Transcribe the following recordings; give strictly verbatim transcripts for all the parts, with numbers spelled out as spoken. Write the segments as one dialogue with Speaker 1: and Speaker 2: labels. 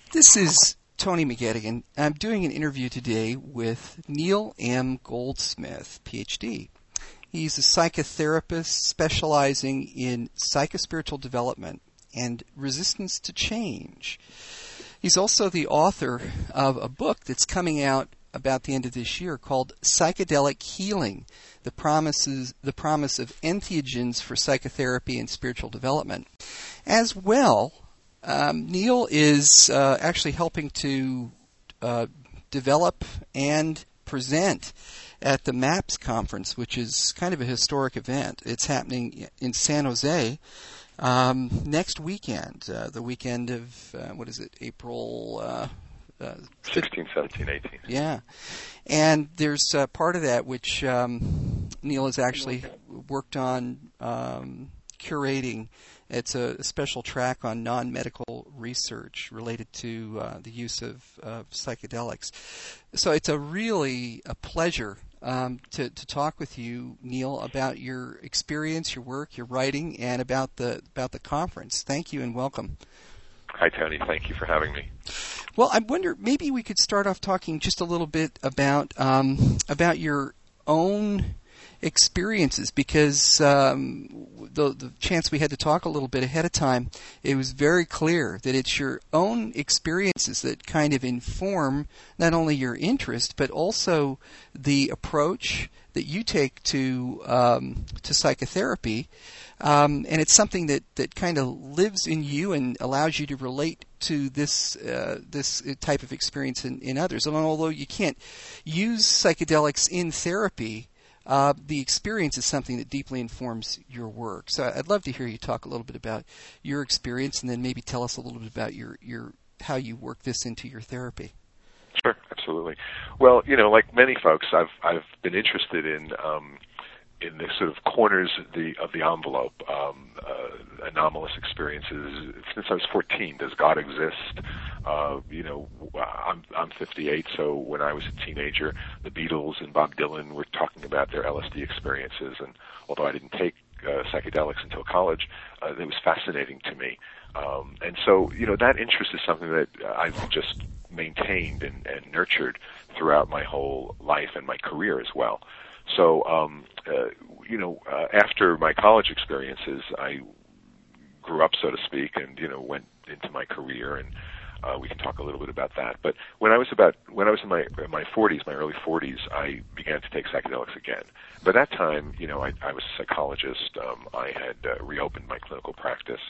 Speaker 1: This is Tony McGettigan. I'm doing an interview today with Neil M. Goldsmith, P H D. He's a psychotherapist specializing in psychospiritual development and resistance to change. He's also the author of a book that's coming out about the end of this year called Psychedelic Healing, the promises, the promise of entheogens for psychotherapy and spiritual development. As well, um, Neil is uh, actually helping to uh, develop and present at the MAPS conference, which is kind of a historic event. It's happening in San Jose um, next weekend, uh, the weekend of, uh, what is it, April uh, uh,
Speaker 2: sixteen, seventeen, eighteen.
Speaker 1: Yeah. And there's uh, part of that which um, Neil has actually worked on um, curating. It's a, a special track on non-medical research related to uh, the use of, of psychedelics. So it's a really a pleasure um, to, to talk with you, Neil, about your experience, your work, your writing, and about the about the conference. Thank you and welcome.
Speaker 2: Hi, Tony. Thank you for having me.
Speaker 1: Well, I wonder maybe we could start off talking just a little bit about um, about your own experiences, because um, the, the chance we had to talk a little bit ahead of time, it was very clear that it's your own experiences that kind of inform not only your interest but also the approach that you take to um, to psychotherapy, um, and it's something that, that kind of lives in you and allows you to relate to this uh, this type of experience in, in others. And although you can't use psychedelics in therapy, Uh, the experience is something that deeply informs your work. So I'd love to hear you talk a little bit about your experience, and then maybe tell us a little bit about your, your how you work this into your therapy.
Speaker 2: Sure, absolutely. Well, you know, like many folks, I've I've been interested in um, in the sort of corners of the of the envelope, um, uh, anomalous experiences since I was fourteen. Does God exist? Uh, you know, I'm I'm fifty-eight, so when I was a teenager, the Beatles and Bob Dylan were talking about their L S D experiences, and although I didn't take uh, psychedelics until college, uh, it was fascinating to me. Um, and so, you know, that interest is something that I've just maintained and, and nurtured throughout my whole life and my career as well. So, um, uh, you know, uh, after my college experiences, I grew up, so to speak, and, you know, went into my career, and uh, we can talk a little bit about that. But when I was about, when I was in my in my forties, my early forties, I began to take psychedelics again. By that time, you know, I, I was a psychologist. Um, I had uh, reopened my clinical practice,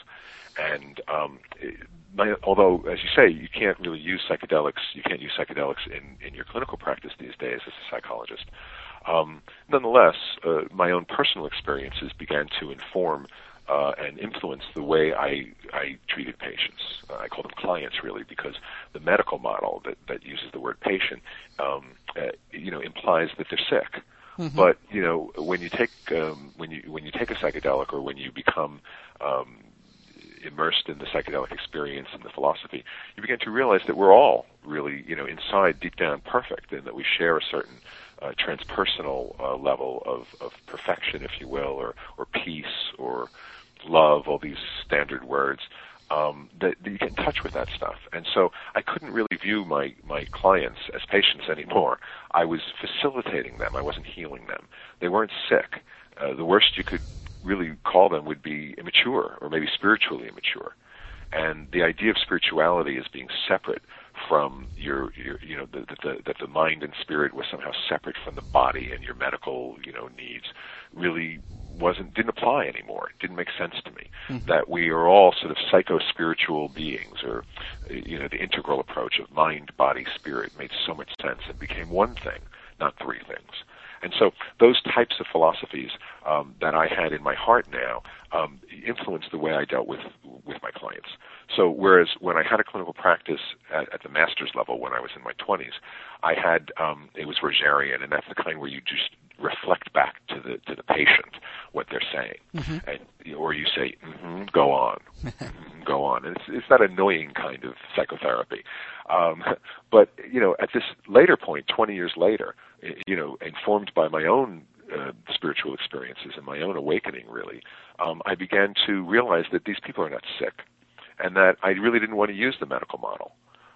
Speaker 2: and um, my, although, as you say, you can't really use psychedelics, you can't use psychedelics in, in your clinical practice these days as a psychologist. Um, nonetheless, uh, my own personal experiences began to inform uh, and influence the way I, I treated patients. Uh, I call them clients, really, because the medical model that, that uses the word patient, um, uh, you know, implies that they're sick. Mm-hmm. But you know, when you take um, when you when you take a psychedelic, or when you become um, immersed in the psychedelic experience and the philosophy, you begin to realize that we're all really, you know, inside, deep down, perfect, and that we share a certain uh, transpersonal uh, level of, of perfection, if you will, or, or peace, or love, all these standard words, um, that, that you get in touch with that stuff. And so I couldn't really view my, my clients as patients anymore. I was facilitating them. I wasn't healing them. They weren't sick. Uh, the worst you could really call them would be immature, or maybe spiritually immature. And the idea of spirituality as being separate from your, your you know, that the, that the mind and spirit was somehow separate from the body and your medical, you know, needs, really wasn't, didn't apply anymore. It didn't make sense to me. Mm-hmm. That we are all sort of psycho-spiritual beings, or, you know, the integral approach of mind, body, spirit made so much sense. It became one thing, not three things. And so those types of philosophies um, that I had in my heart now um, influenced the way I dealt with with my clients. So whereas when I had a clinical practice at, at the master's level when I was in my twenties, I had, um, it was Rogerian, and that's the kind where you just reflect back to the to the patient what they're saying, mm-hmm. and or you say, mm-hmm, go on, mm-hmm, go on. And it's, it's that annoying kind of psychotherapy. Um, but, you know, at this later point, twenty years later, you know, informed by my own uh, spiritual experiences and my own awakening, really, um, I began to realize that these people are not sick, and that I really didn't want to use the medical model.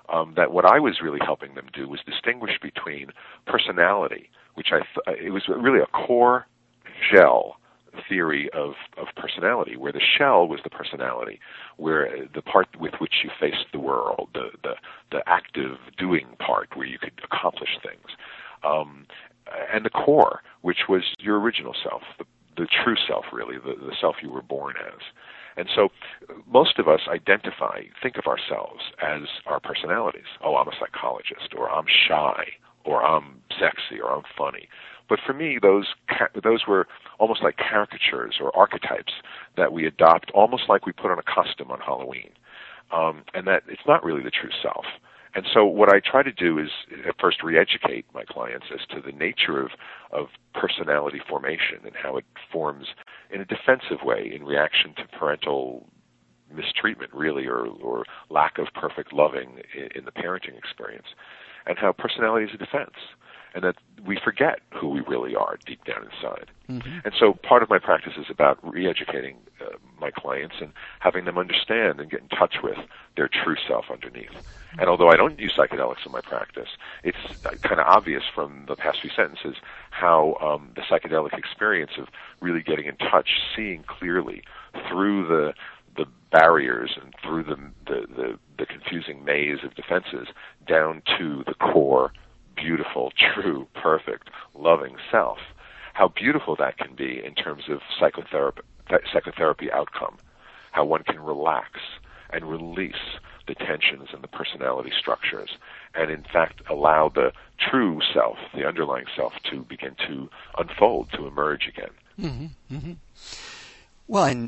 Speaker 2: um, that what I was really helping them do was distinguish between personality, which I th- it was really a core shell theory of, of personality, where the shell was the personality, where the part with which you faced the world, the, the, the active doing part where you could accomplish things, um, and the core, which was your original self, the, the true self, really, the, the self you were born as. And so most of us identify, think of ourselves as our personalities. Oh, I'm a psychologist, or I'm shy, or I'm sexy, or I'm funny. But for me, those those were almost like caricatures or archetypes that we adopt, almost like we put on a costume on Halloween, um, and that it's not really the true self. And so what I try to do is at first re-educate my clients as to the nature of, of personality formation and how it forms in a defensive way in reaction to parental mistreatment, really, or, or lack of perfect loving in, in the parenting experience, and how personality is a defense, and that we forget who we really are deep down inside. Mm-hmm. And so part of my practice is about re-educating uh, my clients and having them understand and get in touch with their true self underneath. And although I don't use psychedelics in my practice, it's kind of obvious from the past few sentences how um, the psychedelic experience of really getting in touch, seeing clearly through the the barriers and through the the, the, the confusing maze of defenses down to the core, beautiful, true, perfect, loving self, how beautiful that can be in terms of psychotherapy, psychotherapy outcome, how one can relax and release the tensions and the personality structures, and in fact allow the true self, the underlying self, to begin to unfold, to emerge again.
Speaker 1: Mm-hmm, mm-hmm. Well, and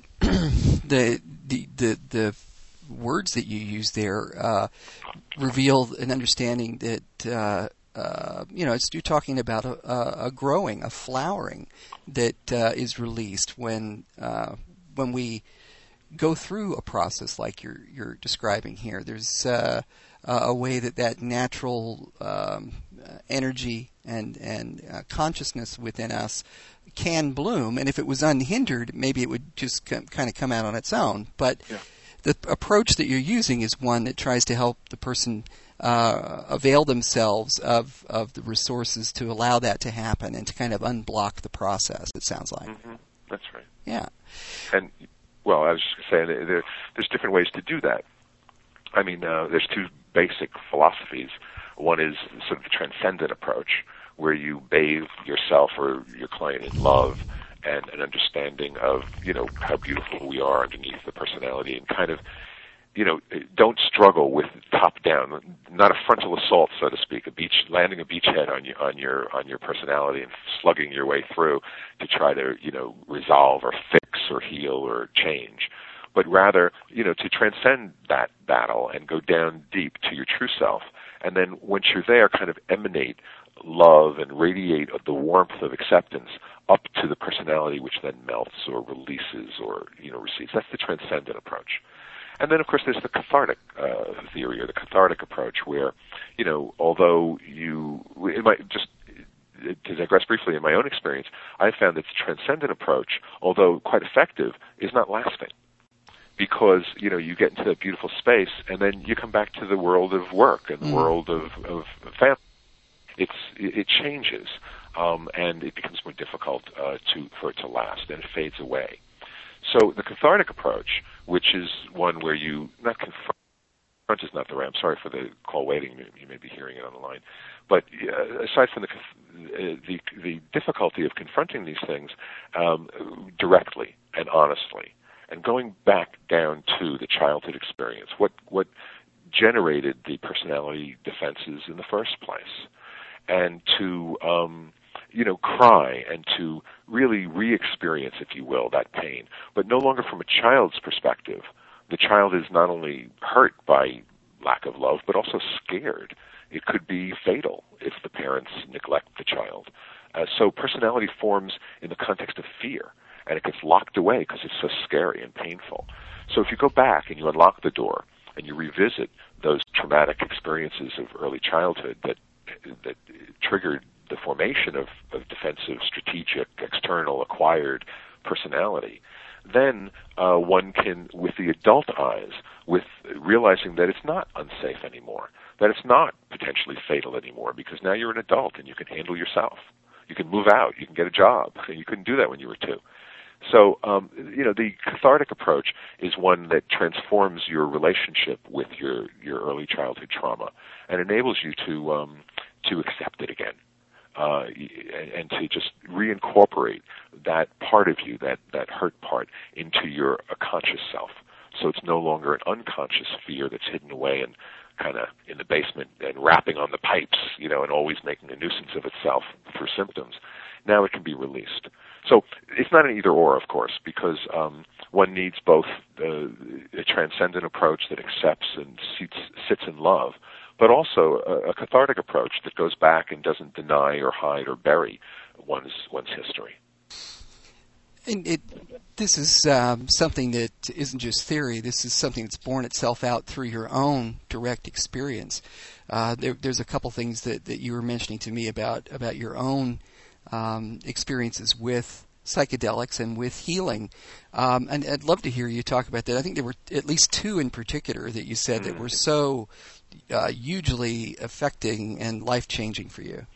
Speaker 1: the, the the the words that you use there uh, reveal an understanding that uh, uh, you know it's you're talking about a, a growing, a flowering that uh, is released when uh, when we go through a process like you're you're describing here. There's uh, a way that that natural um, energy and and uh, consciousness within us can bloom, and if it was unhindered, maybe it would just com- kind of come out on its own. But
Speaker 2: yeah.
Speaker 1: the approach that you're using is one that tries to help the person uh, avail themselves of of the resources to allow that to happen and to kind of unblock the process. It sounds like.
Speaker 2: Mm-hmm. That's right.
Speaker 1: Yeah.
Speaker 2: And well, I was just saying there, there's different ways to do that. I mean, uh, there's two basic philosophies. One is sort of the transcendent approach, where you bathe yourself or your client in love and an understanding of, you know, how beautiful we are underneath the personality, and kind of, you know, don't struggle with top down, not a frontal assault, so to speak, a beach, landing a beachhead on your, on your, on your personality and slugging your way through to try to, you know, resolve or fix or heal or change. But rather, you know, to transcend that battle and go down deep to your true self. And then once you're there, kind of emanate love and radiate the warmth of acceptance up to the personality, which then melts or releases or, you know, recedes. That's the transcendent approach. And then, of course, there's the cathartic uh, theory or the cathartic approach where, you know, although you, it might just, to digress briefly, in my own experience, I found that the transcendent approach, although quite effective, is not lasting. Because, you know, you get into that beautiful space and then you come back to the world of work and the mm. world of, of family. It's, it changes, um, and it becomes more difficult uh, to, for it to last, and it fades away. So the cathartic approach, which is one where you, not confront, confront is not the right, I'm sorry for the call waiting, you may be hearing it on the line, but uh, aside from the, uh, the, the difficulty of confronting these things um, directly and honestly, and going back down to the childhood experience, what what generated the personality defenses in the first place, and to um, you know cry and to really re-experience, if you will, that pain, but no longer from a child's perspective. The child is not only hurt by lack of love, but also scared. It could be fatal if the parents neglect the child. Uh, so personality forms in the context of fear. And it gets locked away because it's so scary and painful. So if you go back and you unlock the door and you revisit those traumatic experiences of early childhood that that triggered the formation of, of defensive, strategic, external, acquired personality, then uh, one can, with the adult eyes, with realizing that it's not unsafe anymore, that it's not potentially fatal anymore, because now you're an adult and you can handle yourself. You can move out, you can get a job, and you couldn't do that when you were two. So, um, you know, the cathartic approach is one that transforms your relationship with your, your early childhood trauma and enables you to um, to accept it again. Uh, and to just reincorporate that part of you, that, that hurt part, into your uh, conscious self. So it's no longer an unconscious fear that's hidden away and kind of in the basement and rapping on the pipes, you know, and always making a nuisance of itself for symptoms. Now it can be released. So it's not an either-or, of course, because um, one needs both uh, a transcendent approach that accepts and sits, sits in love, but also a, a cathartic approach that goes back and doesn't deny or hide or bury one's one's history.
Speaker 1: And it, this is um, something that isn't just theory. This is something that's borne itself out through your own direct experience. Uh, there, there's a couple things that, that you were mentioning to me about, about your own um, experiences with psychedelics and with healing. Um, and I'd love to hear you talk about that. I think there were at least two in particular that you said that were so uh, hugely affecting and life-changing for you.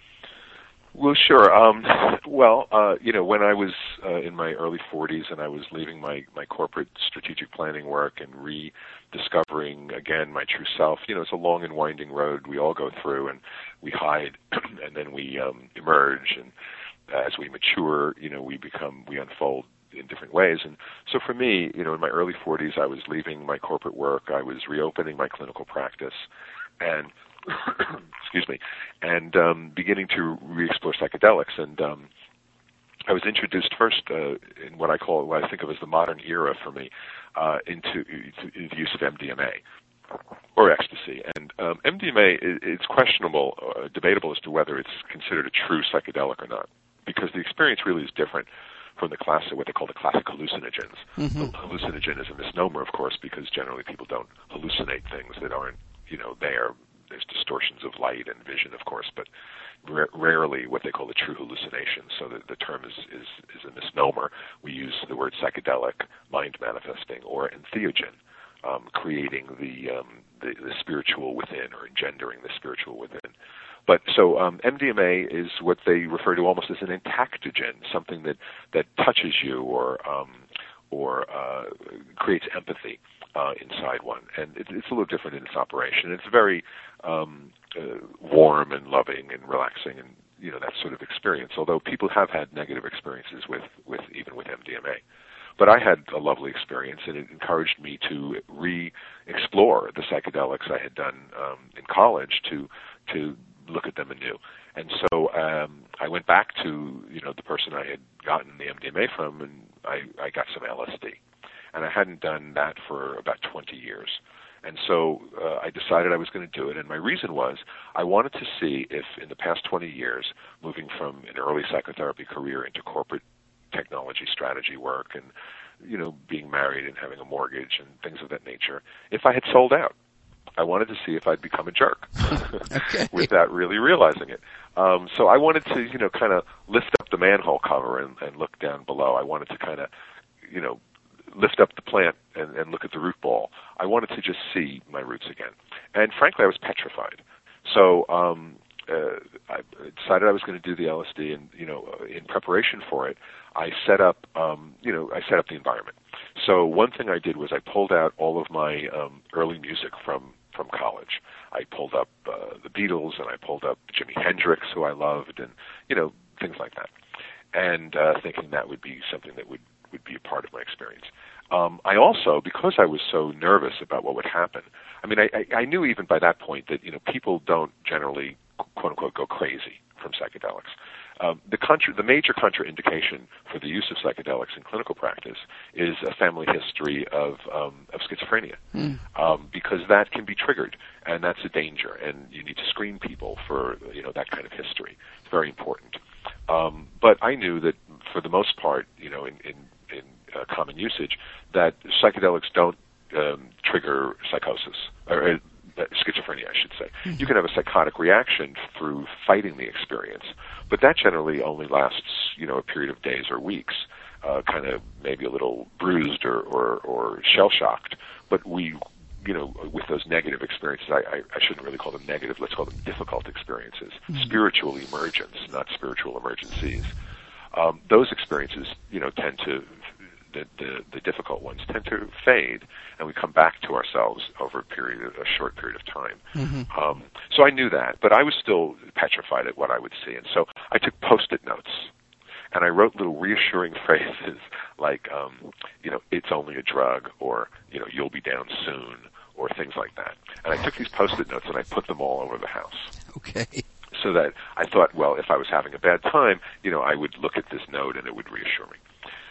Speaker 2: Well, sure. Um, well, uh, you know, when I was uh, in my early forties and I was leaving my, my corporate strategic planning work and rediscovering, again, my true self, you know, it's a long and winding road we all go through, and we hide, and then we um, emerge, and as we mature, you know, we become, we unfold in different ways. And so for me, you know, in my early forties, I was leaving my corporate work, I was reopening my clinical practice, and excuse me, and um, beginning to re-explore psychedelics. And um, I was introduced first uh, in what I call, what I think of as the modern era for me, uh, into, into the use of M D M A or ecstasy. And um, M D M A, it's questionable, uh, debatable as to whether it's considered a true psychedelic or not, because the experience really is different from the classic, what they call the classic hallucinogens. Mm-hmm. Hallucinogen is a misnomer, of course, because generally people don't hallucinate things that aren't, you know, there. There's distortions of light and vision, of course, but ra- rarely what they call the true hallucination. So the, the term is, is, is a misnomer. We use the word psychedelic, mind manifesting, or entheogen, um, creating the, um, the the spiritual within, or engendering the spiritual within. But so um, M D M A is what they refer to almost as an entactogen, something that, that touches you or um, or uh, creates empathy uh, inside one. And it, it's a little different in its operation. It's very um, uh, warm and loving and relaxing and, you know, that sort of experience, although people have had negative experiences with, with even with M D M A. But I had a lovely experience, and it encouraged me to re-explore the psychedelics I had done um, in college to to look at them anew. And so um, I went back to, you know, the person I had gotten the M D M A from, and I, I got some L S D. And I hadn't done that for about twenty years. And so uh, I decided I was going to do it. And my reason was I wanted to see if in the past twenty years, moving from an early psychotherapy career into corporate technology strategy work and, you know, being married and having a mortgage and things of that nature, if I had sold out. I wanted to see if I'd become a jerk
Speaker 1: okay.
Speaker 2: without really realizing it. Um, so I wanted to, you know, kind of lift up the manhole cover and, and look down below. I wanted to kind of, you know, lift up the plant and, and look at the root ball. I wanted to just see my roots again. And frankly, I was petrified. So um, uh, I decided I was going to do the L S D, and, you know, in preparation for it, I set up, um, you know, I set up the environment. So one thing I did was I pulled out all of my um, early music from from college. I pulled up uh, the Beatles, and I pulled up Jimi Hendrix, who I loved, and, you know, things like that. And uh, thinking that would be something that would, would be a part of my experience. Um, I also, because I was so nervous about what would happen, I mean, I, I, I knew even by that point that, you know, people don't generally, quote-unquote, go crazy from psychedelics. Um, the, contra- the major contraindication for the use of psychedelics in clinical practice is a family history of, um, of schizophrenia, mm. um, because that can be triggered, and that's a danger, and you need to screen people for, you know, that kind of history. It's very important. Um, but I knew that for the most part, you know, in, in, in uh, common usage, that psychedelics don't um, trigger psychosis, or uh, schizophrenia, I should say. Mm-hmm. You can have a psychotic reaction through fighting the experience, but that generally only lasts, you know, a period of days or weeks. uh, kind of maybe a little bruised or, or, or shell-shocked. But we, you know, with those negative experiences, I, I, I shouldn't really call them negative, let's call them difficult experiences. Mm-hmm. Spiritual emergence, not spiritual emergencies. Um, those experiences, you know, tend to, the, the, the difficult ones tend to fade, and we come back to ourselves over a period, of, a short period of time. Mm-hmm. Um, so I knew that, but I was still petrified at what I would see, and so I took Post-it notes, and I wrote little reassuring phrases like, um, you know, it's only a drug, or, you know, you'll be down soon, or things like that. And I took these Post-it notes and I put them all over the house.
Speaker 1: Okay.
Speaker 2: So that I thought, well, if I was having a bad time, you know, I would look at this note and it would reassure me.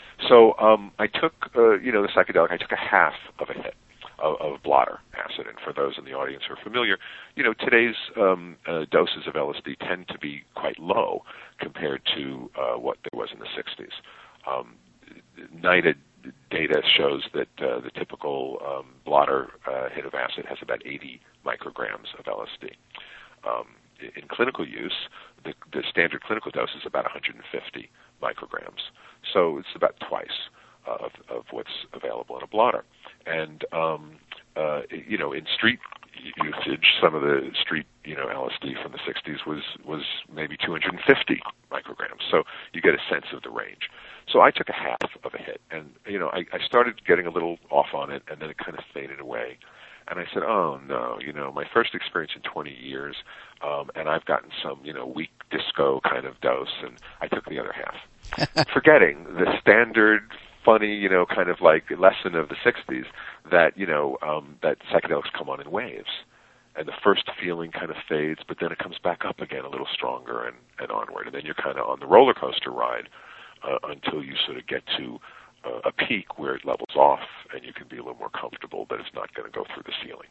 Speaker 2: So um, I took, uh, you know, the psychedelic, I took a half of a hit of, of blotter acid. And for those in the audience who are familiar, you know, today's um, uh, doses of L S D tend to be quite low compared to uh, what there was in the sixties. Um, NIDA data shows that uh, the typical um, blotter uh, hit of acid has about eighty micrograms of L S D. Um, in clinical use, the, the standard clinical dose is about one hundred fifty micrograms. So it's about twice uh, of, of what's available in a blotter. And, um, uh, you know, in street usage, some of the street, you know, L S D from the sixties was, was maybe two hundred fifty micrograms. So you get a sense of the range. So I took a half of a hit, and, you know, I, I started getting a little off on it, and then it kind of faded away. And I said, oh, no, you know, my first experience in twenty years, um, and I've gotten some, you know, weak disco kind of dose, and I took the other half. Forgetting the standard, funny, you know, kind of like lesson of the sixties that, you know, um, that psychedelics come on in waves. And the first feeling kind of fades, but then it comes back up again a little stronger and, and onward. And then you're kind of on the roller coaster ride uh, until you sort of get to uh, a peak where it levels off and you can be a little more comfortable that it's not going to go through the ceiling.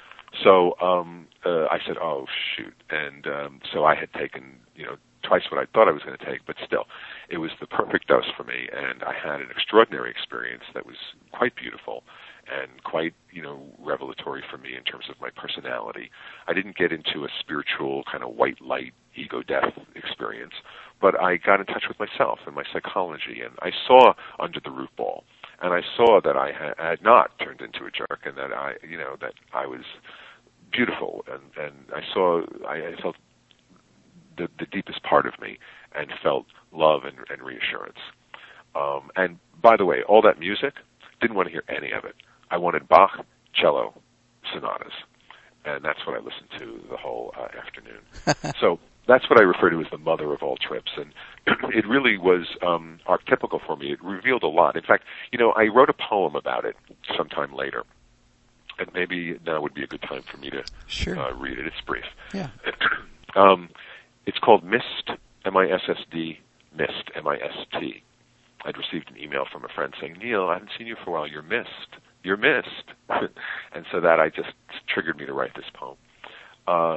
Speaker 2: So um, uh, I said, oh, shoot. And um, so I had taken, you know, twice what I thought I was going to take, but still, it was the perfect dose for me, and I had an extraordinary experience that was quite beautiful and quite, you know, revelatory for me in terms of my personality. I didn't get into a spiritual kind of white light ego death experience, but I got in touch with myself and my psychology, and I saw under the root ball, and I saw that I had, I had not turned into a jerk, and that I, you know, that I was beautiful, and, and I saw, I, I felt the, the deepest part of me and felt love and, and reassurance. Um, and by the way, all that music, didn't want to hear any of it. I wanted Bach cello sonatas, and that's what I listened to the whole uh, afternoon. So that's what I refer to as the mother of all trips, and it really was um, archetypical for me. It revealed a lot. In fact, you know, I wrote a poem about it sometime later, and maybe now would be a good time for me to
Speaker 1: sure.
Speaker 2: uh, read it. It's brief.
Speaker 1: Yeah.
Speaker 2: um, it's called Mist, M I S S D, Mist, M I S T. I'd received an email from a friend saying, Neil, I haven't seen you for a while. You're missed. You're missed. And so that I just triggered me to write this poem. Uh,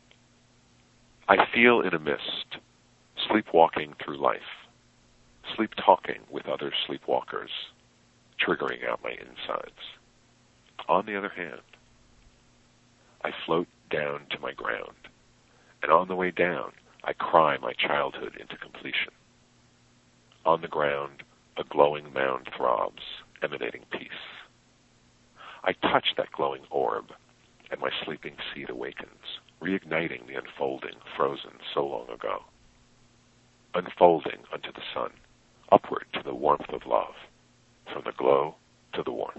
Speaker 2: I feel in a mist, sleepwalking through life, sleep-talking with other sleepwalkers, triggering out my insides. On the other hand, I float down to my ground, and on the way down, I cry my childhood into completion. On the ground, a glowing mound throbs, emanating peace. I touch that glowing orb, and my sleeping seed awakens, reigniting the unfolding, frozen so long ago. Unfolding unto the sun, upward to the warmth of love, from the glow to the warmth.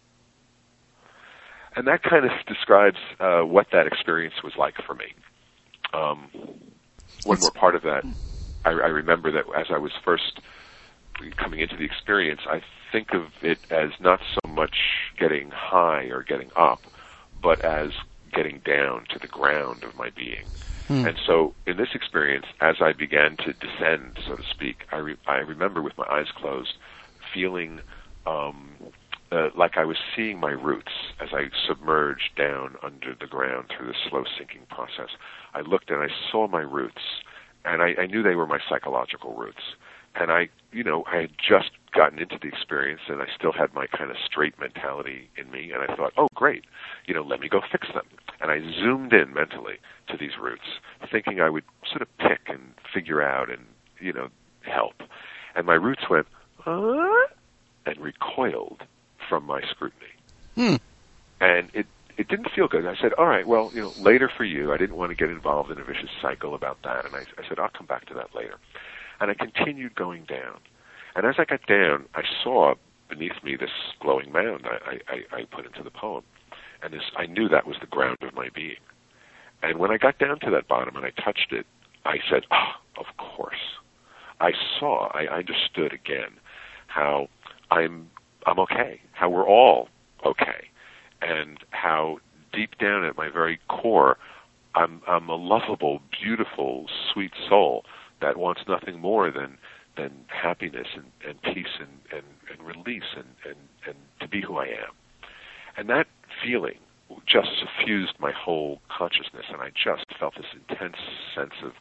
Speaker 2: And that kind of describes uh, what that experience was like for me. Um, one more part of that, I, I remember that as I was first coming into the experience, I think of it as not so much getting high or getting up, but as getting down to the ground of my being. Hmm. And so in this experience, as I began to descend, so to speak, I, re- I remember with my eyes closed feeling um, uh, like I was seeing my roots as I submerged down under the ground through the slow sinking process. I looked and I saw my roots, and I, I knew they were my psychological roots. And I, you know, I had just gotten into the experience, and I still had my kind of straight mentality in me, and I thought, oh, great, you know, let me go fix them. And I zoomed in mentally to these roots, thinking I would sort of pick and figure out and, you know, help. And my roots went, uh, and recoiled from my scrutiny.
Speaker 1: Hmm.
Speaker 2: And it, it didn't feel good. I said, all right, well, you know, later for you. I didn't want to get involved in a vicious cycle about that. And I, I said, I'll come back to that later. And I continued going down. And as I got down, I saw beneath me this glowing mound I, I, I put into the poem. And this, I knew that was the ground of my being. And when I got down to that bottom and I touched it, I said, ah, oh, of course. I saw, I understood again how I'm, I'm okay, how we're all okay, and how deep down at my very core, I'm, I'm a lovable, beautiful, sweet soul that wants nothing more than, than happiness and, and peace and, and, and release and, and, and to be who I am. And that feeling just suffused my whole consciousness, and I just felt this intense sense of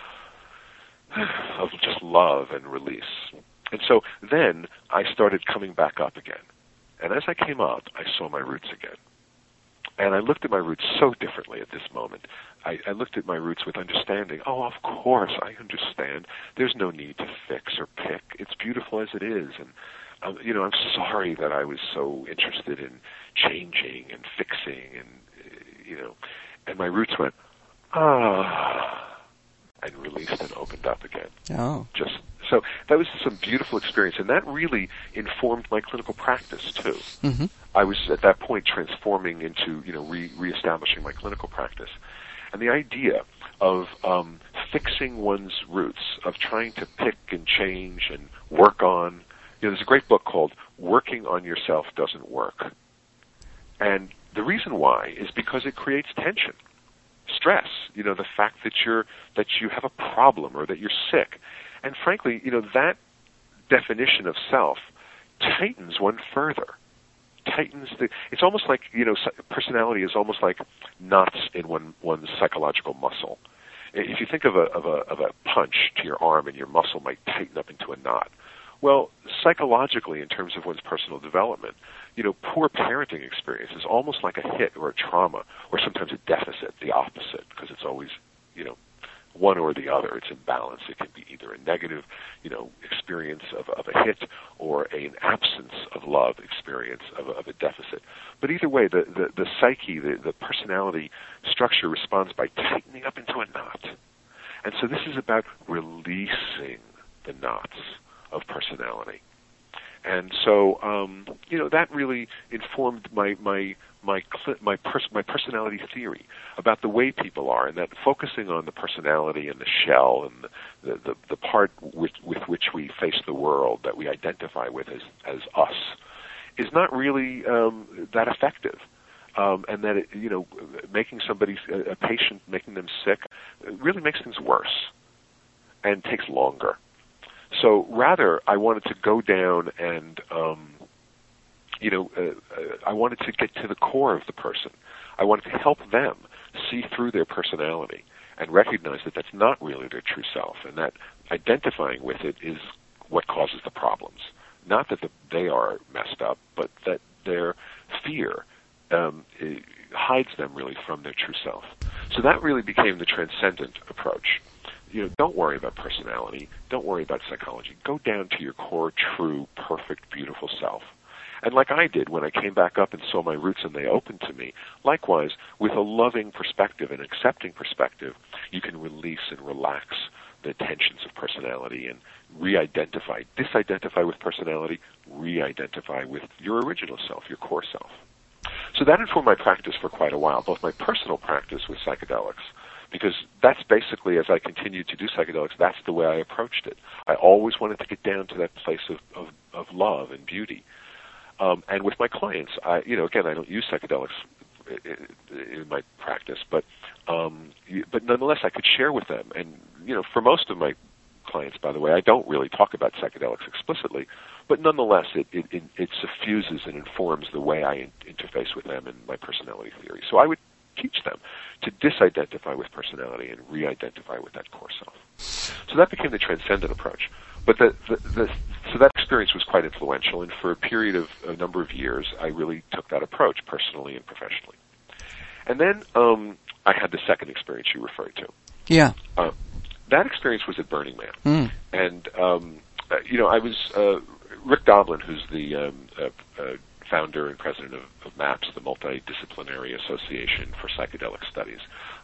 Speaker 2: of just love and release. And so then I started coming back up again. And as I came up, I saw my roots again. And I looked at my roots so differently at this moment. I, I looked at my roots with understanding. Oh, of course, I understand. There's no need to fix or pick. It's beautiful as it is. And, um, you know, I'm sorry that I was so interested in changing and fixing and, uh, you know. And my roots went, ah, and released and opened up again.
Speaker 1: Oh.
Speaker 2: Just so that was some beautiful experience, and that really informed my clinical practice too.
Speaker 1: Mm-hmm.
Speaker 2: I was at that point transforming into, you know, re- reestablishing my clinical practice, and the idea of um, fixing one's roots, of trying to pick and change and work on. You know, there's a great book called "Working on Yourself Doesn't Work," and the reason why is because it creates tension. Stress, you know, the fact that you're that you have a problem or that you're sick. And frankly, you know, that definition of self tightens one further. Tightens the it's almost like, you know, personality is almost like knots in one one's psychological muscle. If you think of a of a of a punch to your arm and your muscle might tighten up into a knot. Well, psychologically, in terms of one's personal development, you know, poor parenting experience is almost like a hit or a trauma, or sometimes a deficit, the opposite, because it's always, you know, one or the other. It's imbalance. It can be either a negative, you know, experience of, of a hit or a, an absence of love experience of a, of a deficit. But either way, the, the, the psyche, the, the personality structure responds by tightening up into a knot. And so this is about releasing the knots of personality. And so, um, you know, that really informed my my my my, pers- my personality theory about the way people are, and that focusing on the personality and the shell and the the, the part with with which we face the world that we identify with as as us is not really um, that effective. Um, and that it, you know, making somebody a patient, making them sick, really makes things worse and takes longer. So rather, I wanted to go down and, um, you know, uh, uh, I wanted to get to the core of the person. I wanted to help them see through their personality and recognize that that's not really their true self, and that identifying with it is what causes the problems. Not that the, they are messed up, but that their fear um, hides them really from their true self. So that really became the transcendent approach. You know, don't worry about personality. Don't worry about psychology. Go down to your core, true, perfect, beautiful self. And like I did when I came back up and saw my roots and they opened to me, likewise, with a loving perspective and accepting perspective, you can release and relax the tensions of personality and re-identify, disidentify with personality, re-identify with your original self, your core self. So that informed my practice for quite a while, both my personal practice with psychedelics, because that's basically, as I continued to do psychedelics, that's the way I approached it. I always wanted to get down to that place of, of, of love and beauty. Um, and with my clients, I, you know, again, I don't use psychedelics in, in my practice, but um, but nonetheless, I could share with them. And, you know, for most of my clients, by the way, I don't really talk about psychedelics explicitly, but nonetheless, it, it, it, it suffuses and informs the way I in, interface with them in my personality theory. So I would teach them to disidentify with personality and re-identify with that core self. So that became the transcendent approach. But the, the, the, so that experience was quite influential, and for a period of a number of years, I really took that approach personally and professionally. And then um, I had the second experience you referred to.
Speaker 1: Yeah.
Speaker 2: Uh, that experience was at Burning Man.
Speaker 1: Mm.
Speaker 2: And, um, uh, you know, I was uh, Rick Doblin, who's the um, uh, uh, founder and president of, of MAPS, the Multidisciplinary Association for Psychedelic Studies,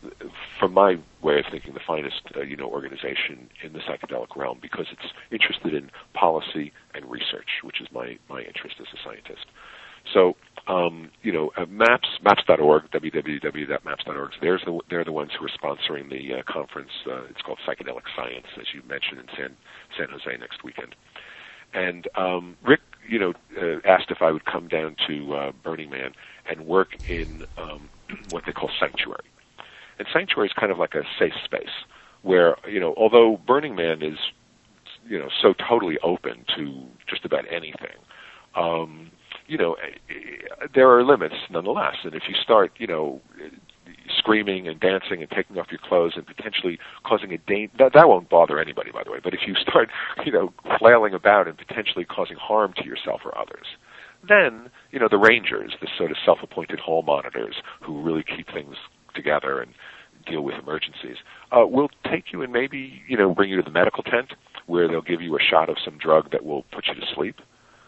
Speaker 2: from my way of thinking, the finest uh, you know organization in the psychedelic realm, because it's interested in policy and research, which is my my interest as a scientist. So, um, you know, uh, MAPS, maps dot org, w w w dot maps dot org, there's the, they're the ones who are sponsoring the uh, conference. Uh, it's called Psychedelic Science, as you mentioned, in San, San Jose next weekend. And um, Rick, you know, uh, asked if I would come down to uh, Burning Man and work in um, what they call Sanctuary. And Sanctuary is kind of like a safe space where, you know, although Burning Man is, you know, so totally open to just about anything, um, you know, there are limits nonetheless. And if you start, you know, screaming and dancing and taking off your clothes and potentially causing a danger, that, that won't bother anybody, by the way. But if you start, you know, flailing about and potentially causing harm to yourself or others, then, you know, the rangers, the sort of self-appointed hall monitors who really keep things together and deal with emergencies, uh, will take you and maybe, you know, bring you to the medical tent where they'll give you a shot of some drug that will put you to sleep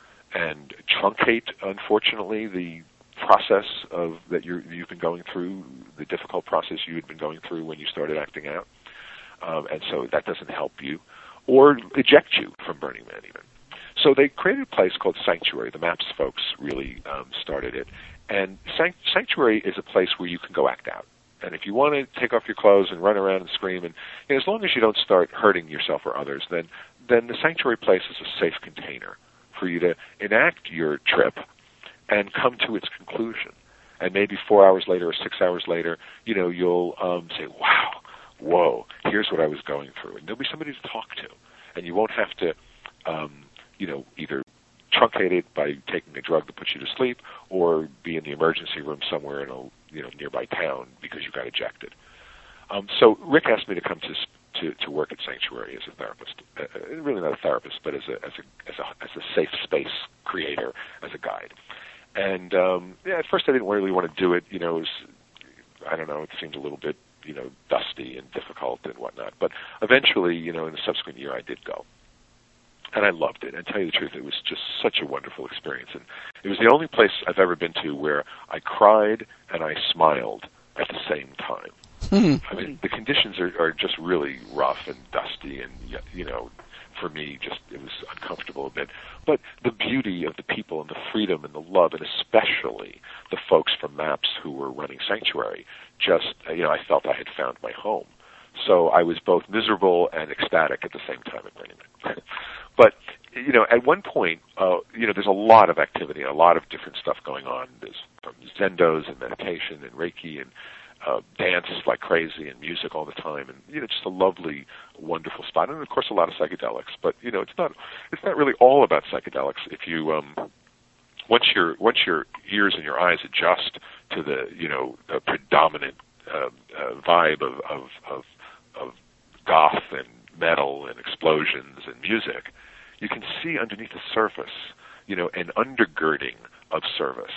Speaker 2: and truncate, unfortunately, the process of that you're, you've been going through, the difficult process you had been going through when you started acting out. Um, and so that doesn't help you. Or eject you from Burning Man, even. So they created a place called Sanctuary. The MAPS folks really um, started it. And Sanctuary is a place where you can go act out. And if you want to take off your clothes and run around and scream, and, and as long as you don't start hurting yourself or others, then then the Sanctuary place is a safe container for you to enact your trip and come to its conclusion. And maybe four hours later or six hours later, you know, you'll um, say, wow, whoa, here's what I was going through. And there'll be somebody to talk to. And you won't have to, um, you know, either truncate it by taking a drug that puts you to sleep or be in the emergency room somewhere in a you know nearby town because you got ejected. Um, so Rick asked me to come to to, to work at Sanctuary as a therapist, uh, really not a therapist, but as a as a as a as a safe space creator, as a guide. And um, yeah, at first I didn't really want to do it. You know, it was, I don't know, it seemed a little bit you know dusty and difficult and whatnot. But eventually, you know, in the subsequent year, I did go. And I loved it. And to tell you the truth, it was just such a wonderful experience. And it was the only place I've ever been to where I cried and I smiled at the same time. Mm-hmm. I mean, the conditions are, are just really rough and dusty, and you know, for me, just it was uncomfortable a bit. But the beauty of the people and the freedom and the love, and especially the folks from MAPS who were running Sanctuary, just you know, I felt I had found my home. So I was both miserable and ecstatic at the same time at Burning Man. But, you know, at one point, uh, you know, there's a lot of activity and a lot of different stuff going on. There's from zendos and meditation and Reiki and uh, dance like crazy and music all the time. And, you know, just a lovely, wonderful spot. And, of course, a lot of psychedelics. But, you know, it's not it's not really all about psychedelics. If you, um, once your once your ears and your eyes adjust to the, you know, the predominant uh, uh, vibe of, of, of, of goth and metal and explosions and music, you can see underneath the surface, you know, an undergirding of service,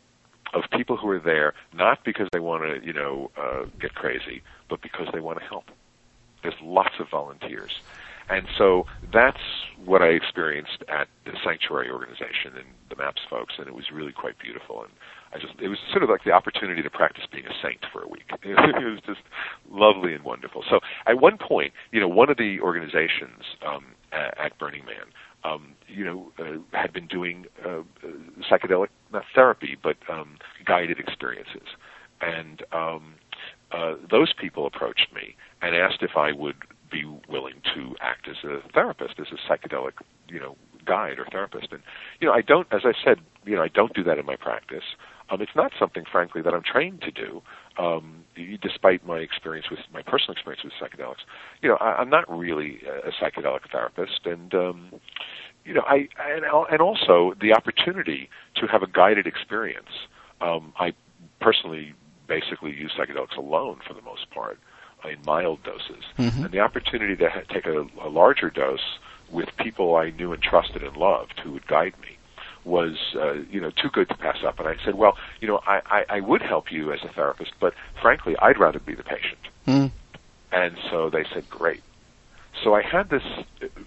Speaker 2: of people who are there not because they want to, you know, uh, get crazy, but because they want to help. There's lots of volunteers. And so that's what I experienced at the Sanctuary organization and the MAPS folks, and it was really quite beautiful. And I just, it was sort of like the opportunity to practice being a saint for a week. It was just lovely and wonderful. So at one point, you know, one of the organizations um, at, at Burning Man, um, you know, uh, had been doing uh, uh, psychedelic, not therapy, but um, guided experiences. And um, uh, those people approached me and asked if I would be willing to act as a therapist, as a psychedelic, you know, guide or therapist. And, you know, I don't, as I said, you know, I don't do that in my practice. Um, it's not something, frankly, that I'm trained to do, um, despite my experience with, my personal experience with psychedelics. You know, I, I'm not really a psychedelic therapist, and, um, you know, I, and, and also the opportunity to have a guided experience. Um, I personally basically use psychedelics alone for the most part, in mild doses. Mm-hmm. And the opportunity to ha- take a, a larger dose with people I knew and trusted and loved who would guide me was, uh, you know, too good to pass up. And I said, well, you know, I, I, I would help you as a therapist, but frankly, I'd rather be the patient. Mm. And so they said, great. So I had this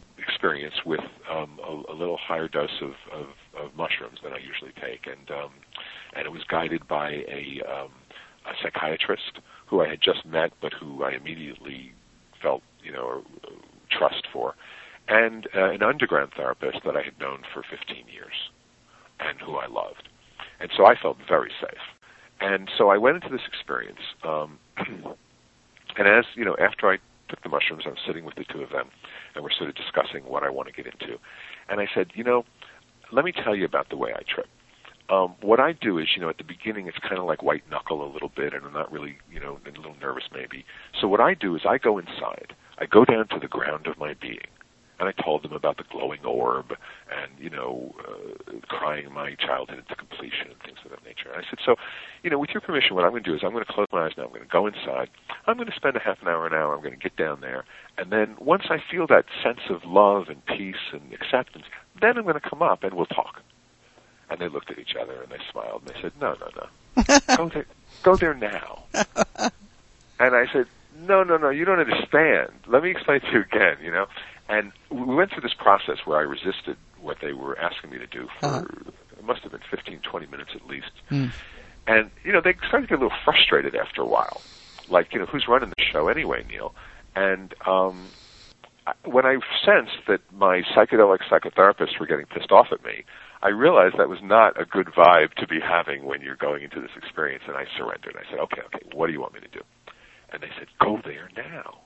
Speaker 2: experience with um, a, a little higher dose of, of, of mushrooms than I usually take, and um, and it was guided by a, um, a psychiatrist who I had just met, but who I immediately felt, you know, trust for, and uh, an underground therapist that I had known for fifteen years, and who I loved, and so I felt very safe. And so I went into this experience, um, and as you know, after I took the mushrooms, I was sitting with the two of them, and we're sort of discussing what I want to get into. And I said, you know, let me tell you about the way I trip. Um, what I do is, you know, at the beginning, it's kind of like white knuckle a little bit, and I'm not really, you know, a little nervous maybe. So what I do is I go inside. I go down to the ground of my being. And I told them about the glowing orb and, you know, uh, crying my childhood into completion and things of that nature. And I said, so, you know, with your permission, what I'm going to do is I'm going to close my eyes now. I'm going to go inside. I'm going to spend a half an hour, an hour. I'm going to get down there. And then once I feel that sense of love and peace and acceptance, then I'm going to come up and we'll talk. And they looked at each other and they smiled and they said, no, no, no. Go there, go there now. And I said, no, no, no, you don't understand. Let me explain to you again, you know. And we went through this process where I resisted what they were asking me to do for, uh-huh. it must have been fifteen, twenty minutes at least. Mm. And, you know, they started to get a little frustrated after a while. Like, you know, who's running the show anyway, Neil? And um, when I sensed that my psychedelic psychotherapists were getting pissed off at me, I realized that was not a good vibe to be having when you're going into this experience, and I surrendered. I said, okay, okay, what do you want me to do? And they said, go there now.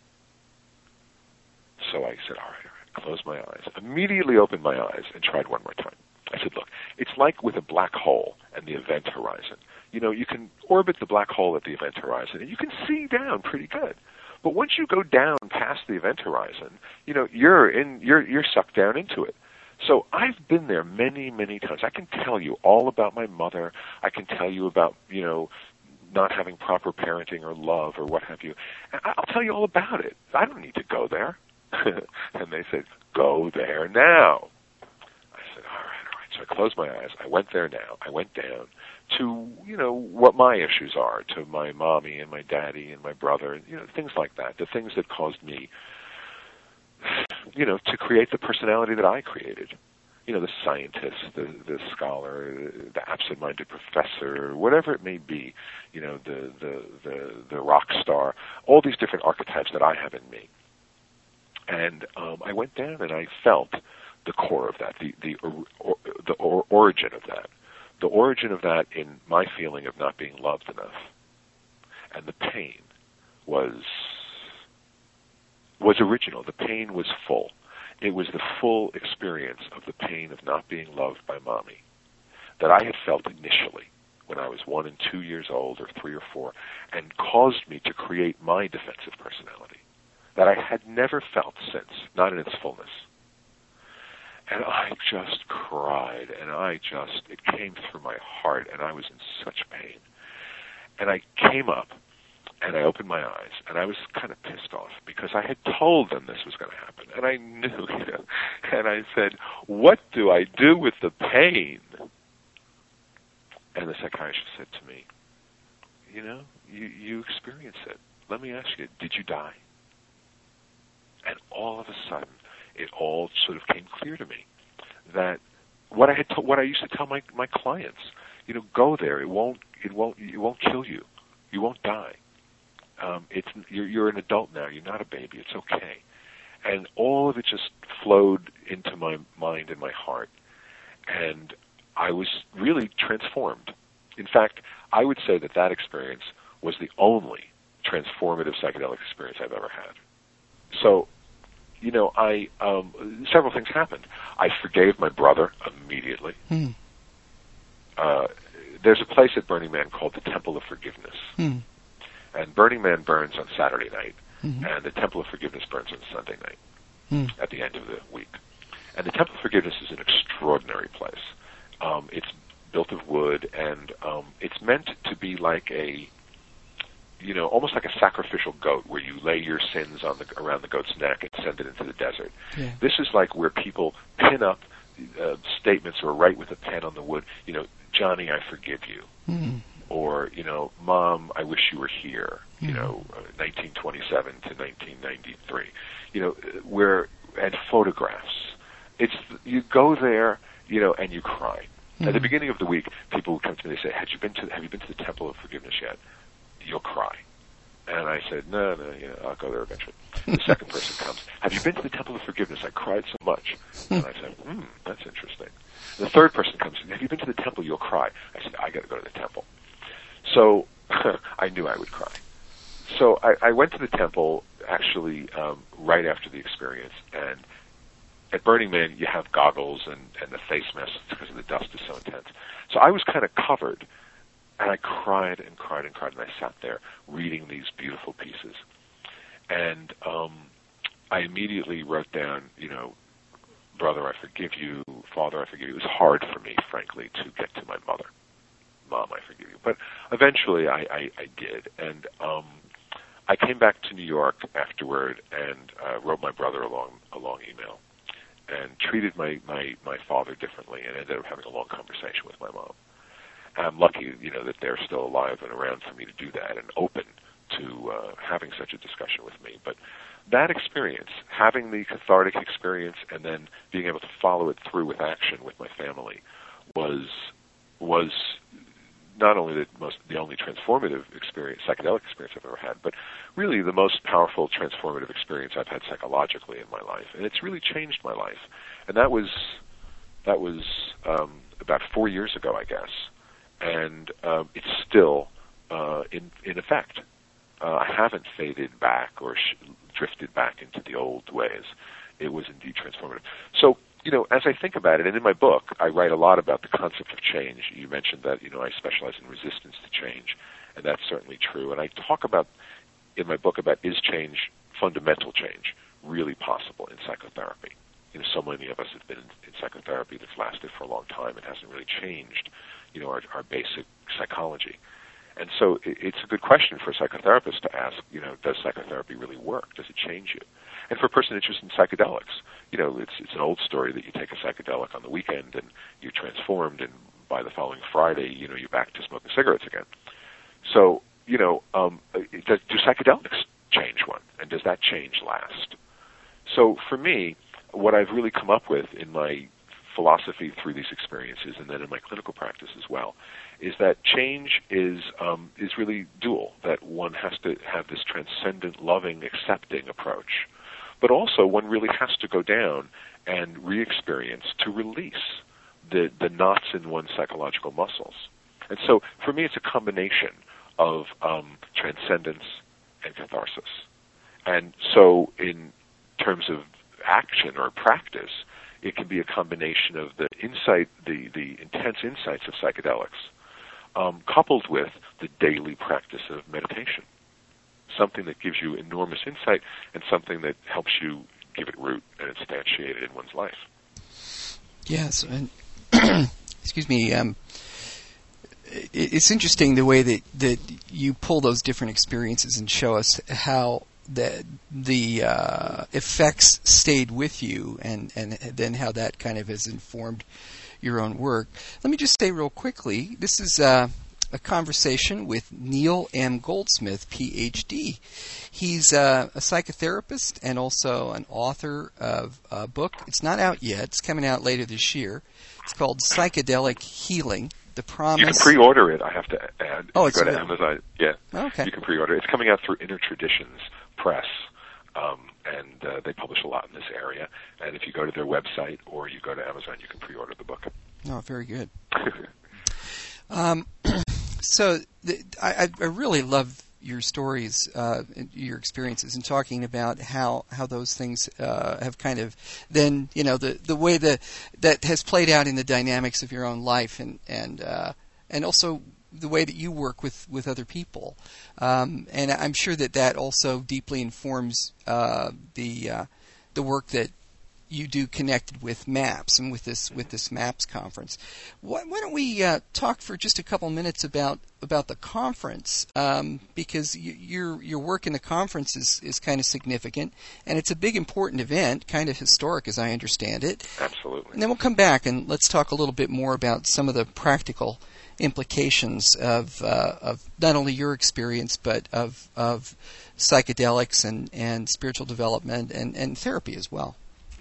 Speaker 2: So I said, all right, all right, close my eyes. Immediately opened my eyes and tried one more time. I said, look, it's like with a black hole and the event horizon. You know, you can orbit the black hole at the event horizon, and you can see down pretty good. But once you go down past the event horizon, you know, you're in, you're you're sucked down into it. So I've been there many, many times. I can tell you all about my mother. I can tell you about, you know, not having proper parenting or love or what have you. I'll tell you all about it. I don't need to go there. And they said, go there now. I said, all right, all right. So I closed my eyes. I went there now. I went down to, you know, what my issues are, to my mommy and my daddy and my brother, you know, things like that, the things that caused me, you know, to create the personality that I created. You know, the scientist, the, the scholar, the absent-minded professor, whatever it may be, you know, the, the, the, the rock star, all these different archetypes that I have in me. And um, I went down and I felt the core of that, the the or, or, the or, origin of that, the origin of that in my feeling of not being loved enough, and the pain was was original. The pain was full. It was the full experience of the pain of not being loved by mommy that I had felt initially when I was one and two years old, or three or four, and caused me to create my defensive personality that I had never felt since, not in its fullness. And I just cried, and I just, it came through my heart, and I was in such pain. And I came up, and I opened my eyes, and I was kind of pissed off, because I had told them this was going to happen, and I knew, you know, and I said, what do I do with the pain? And the psychiatrist said to me, you know, you, you experience it. Let me ask you, did you die? And all of a sudden, it all sort of came clear to me that what I had, to, what I used to tell my my clients, you know, go there. It won't, it won't, it won't kill you. You won't die. Um, it's you're, you're an adult now. You're not a baby. It's okay. And all of it just flowed into my mind and my heart, and I was really transformed. In fact, I would say that that experience was the only transformative psychedelic experience I've ever had. So, you know, I um, several things happened. I forgave my brother immediately. Hmm. Uh, there's a place at Burning Man called the Temple of Forgiveness. Hmm. And Burning Man burns on Saturday night, mm-hmm. and the Temple of Forgiveness burns on Sunday night hmm. at the end of the week. And the Temple of Forgiveness is an extraordinary place. Um, it's built of wood, and um, it's meant to be like a, you know, almost like a sacrificial goat, where you lay your sins on the around the goat's neck and send it into the desert. Yeah. This is like where people pin up uh, statements or write with a pen on the wood, you know, Johnny, I forgive you. Mm. Or, you know, Mom, I wish you were here, mm. you know, uh, nineteen twenty-seven to nineteen ninety-three. You know, where, and photographs. It's you go there, you know, and you cry. Mm-hmm. At the beginning of the week, people would come to me and they say, "Have you been to Have you been to the Temple of Forgiveness yet?" You'll cry. And I said, no, no, you know, I'll go there eventually. The second person comes, have you been to the Temple of Forgiveness? I cried so much. And I said, hmm, that's interesting. And the third person comes, have you been to the temple? You'll cry. I said, I got to go to the temple. So I knew I would cry. So I, I went to the temple actually um, right after the experience. And at Burning Man, you have goggles and, and the face masks because the dust is so intense. So I was kind of covered. And I cried and cried and cried, and I sat there reading these beautiful pieces. And um, I immediately wrote down, you know, brother, I forgive you. Father, I forgive you. It was hard for me, frankly, to get to my mother. Mom, I forgive you. But eventually I, I, I did. And um, I came back to New York afterward and uh, wrote my brother a long, a long email and treated my, my, my father differently and ended up having a long conversation with my mom. I'm lucky, you know, that they're still alive and around for me to do that and open to uh, having such a discussion with me. But that experience, having the cathartic experience and then being able to follow it through with action with my family was was not only the most the only transformative experience, psychedelic experience I've ever had, but really the most powerful transformative experience I've had psychologically in my life. And it's really changed my life. And that was that was um, about four years ago, I guess. And um, it's still uh, in in effect. Uh, I haven't faded back or sh- drifted back into the old ways. It was indeed transformative. So, you know, as I think about it, and in my book, I write a lot about the concept of change. You mentioned that, you know, I specialize in resistance to change, and that's certainly true. And I talk about, in my book, about is change, fundamental change, really possible in psychotherapy? You know, so many of us have been in, in psychotherapy that's lasted for a long time and hasn't really changed, you know, our, our basic psychology. And so it, it's a good question for a psychotherapist to ask, you know, does psychotherapy really work? Does it change you? And for a person interested in psychedelics, you know, it's it's an old story that you take a psychedelic on the weekend and you're transformed, and by the following Friday, you know, you're back to smoking cigarettes again. So, you know, um, does, do psychedelics change one? And does that change last? So for me, what I've really come up with in my philosophy through these experiences and then in my clinical practice as well is that change is um, is really dual, that one has to have this transcendent, loving, accepting approach. But also one really has to go down and re-experience to release the, the knots in one's psychological muscles. And so for me it's a combination of um, transcendence and catharsis. And so in terms of action or practice, it can be a combination of the insight, the, the intense insights of psychedelics, um, coupled with the daily practice of meditation, something that gives you enormous insight and something that helps you give it root and instantiate it in one's life.
Speaker 1: Yes, and excuse me. Um, it, it's interesting the way that, that you pull those different experiences and show us how the the uh, effects stayed with you, and, and then how that kind of has informed your own work. Let me just say real quickly, this is uh, a conversation with Neil M. Goldsmith, P H D. He's uh, a psychotherapist and also an author of a book. It's not out yet. It's coming out later this year. It's called Psychedelic Healing. The Promise.
Speaker 2: You can pre-order it, I have to add.
Speaker 1: Oh,
Speaker 2: you
Speaker 1: it's
Speaker 2: go to
Speaker 1: good.
Speaker 2: Amazon. Yeah,
Speaker 1: okay.
Speaker 2: You can pre-order it. It's coming out through Inner Traditions Press, um, and uh, they publish a lot in this area. And if you go to their website or you go to Amazon, you can pre-order the book.
Speaker 1: Oh, very good. um, so the, I, I really love your stories, uh, your experiences, and talking about how, how those things uh, have kind of then, you know, the, the way the, that has played out in the dynamics of your own life, and and uh, and also the way that you work with, with other people. Um, and I'm sure that that also deeply informs uh, the uh, the work that you do connected with MAPS and with this with this MAPS conference. Why, why don't we uh, talk for just a couple minutes about about the conference, um, because you, your your work in the conference is, is kind of significant, and it's a big important event, kind of historic as I understand it.
Speaker 2: Absolutely.
Speaker 1: And then we'll come back and let's talk a little bit more about some of the practical implications of uh, of not only your experience but of of psychedelics and, and spiritual development and, and therapy as well.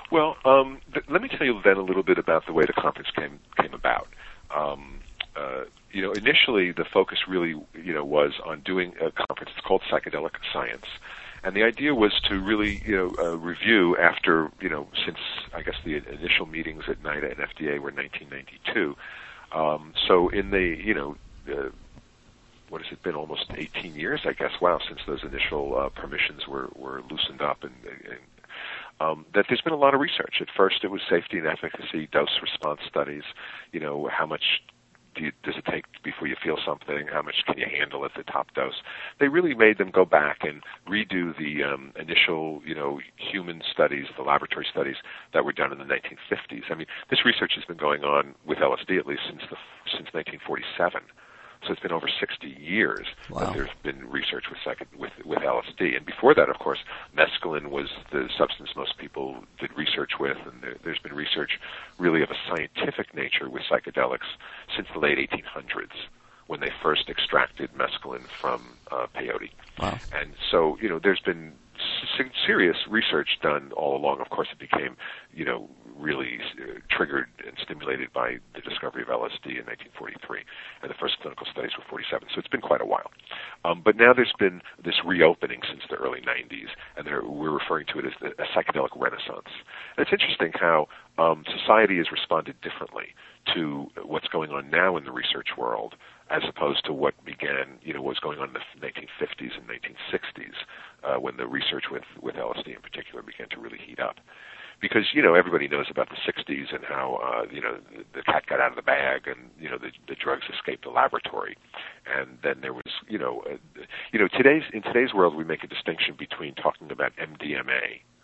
Speaker 2: Well, um, th- let me tell you then a little bit about the way the conference came came about. Um, uh, you know, initially the focus really, you know, was on doing a conference. It's called Psychedelic Science, and the idea was to really, you know, uh, review after, you know, since I guess the initial meetings at NIDA and F D A were in nineteen ninety-two. Um, so in the, you know, uh, what has it been, almost eighteen years, I guess, wow, since those initial uh, permissions were, were loosened up, and, and um, that there's been a lot of research. At first it was safety and efficacy, dose-response studies, you know, how much do you, does it take before you feel something, how much can you handle at the top dose. They really made them go back and redo the um, initial, you know, human studies, the laboratory studies that were done in the nineteen fifties. I mean, this research has been going on with L S D at least since the, since nineteen forty-seven. So it's been over sixty years
Speaker 1: wow.
Speaker 2: that there's been research with, psych- with with L S D. And before that, of course, mescaline was the substance most people did research with, and there, there's been research really of a scientific nature with psychedelics since the late eighteen hundreds, when they first extracted mescaline from uh, peyote.
Speaker 1: Wow.
Speaker 2: And so, you know, there's been s- serious research done all along. Of course, it became, you know, really uh, triggered and stimulated by the discovery of L S D in nineteen forty-three, and the first clinical studies were forty-seven, so it's been quite a while. Um, but now there's been this reopening since the early nineties, and there, we're referring to it as the, a psychedelic renaissance. And it's interesting how um, society has responded differently to what's going on now in the research world as opposed to what began, you know, what was going on in the nineteen fifties and nineteen sixties, uh, when the research with, with L S D in particular began to really heat up. Because, you know, everybody knows about the sixties and how, uh, you know, the, the cat got out of the bag and, you know, the, the drugs escaped the laboratory. And then there was, you know, uh, you know, today's, in today's world we make a distinction between talking about M D M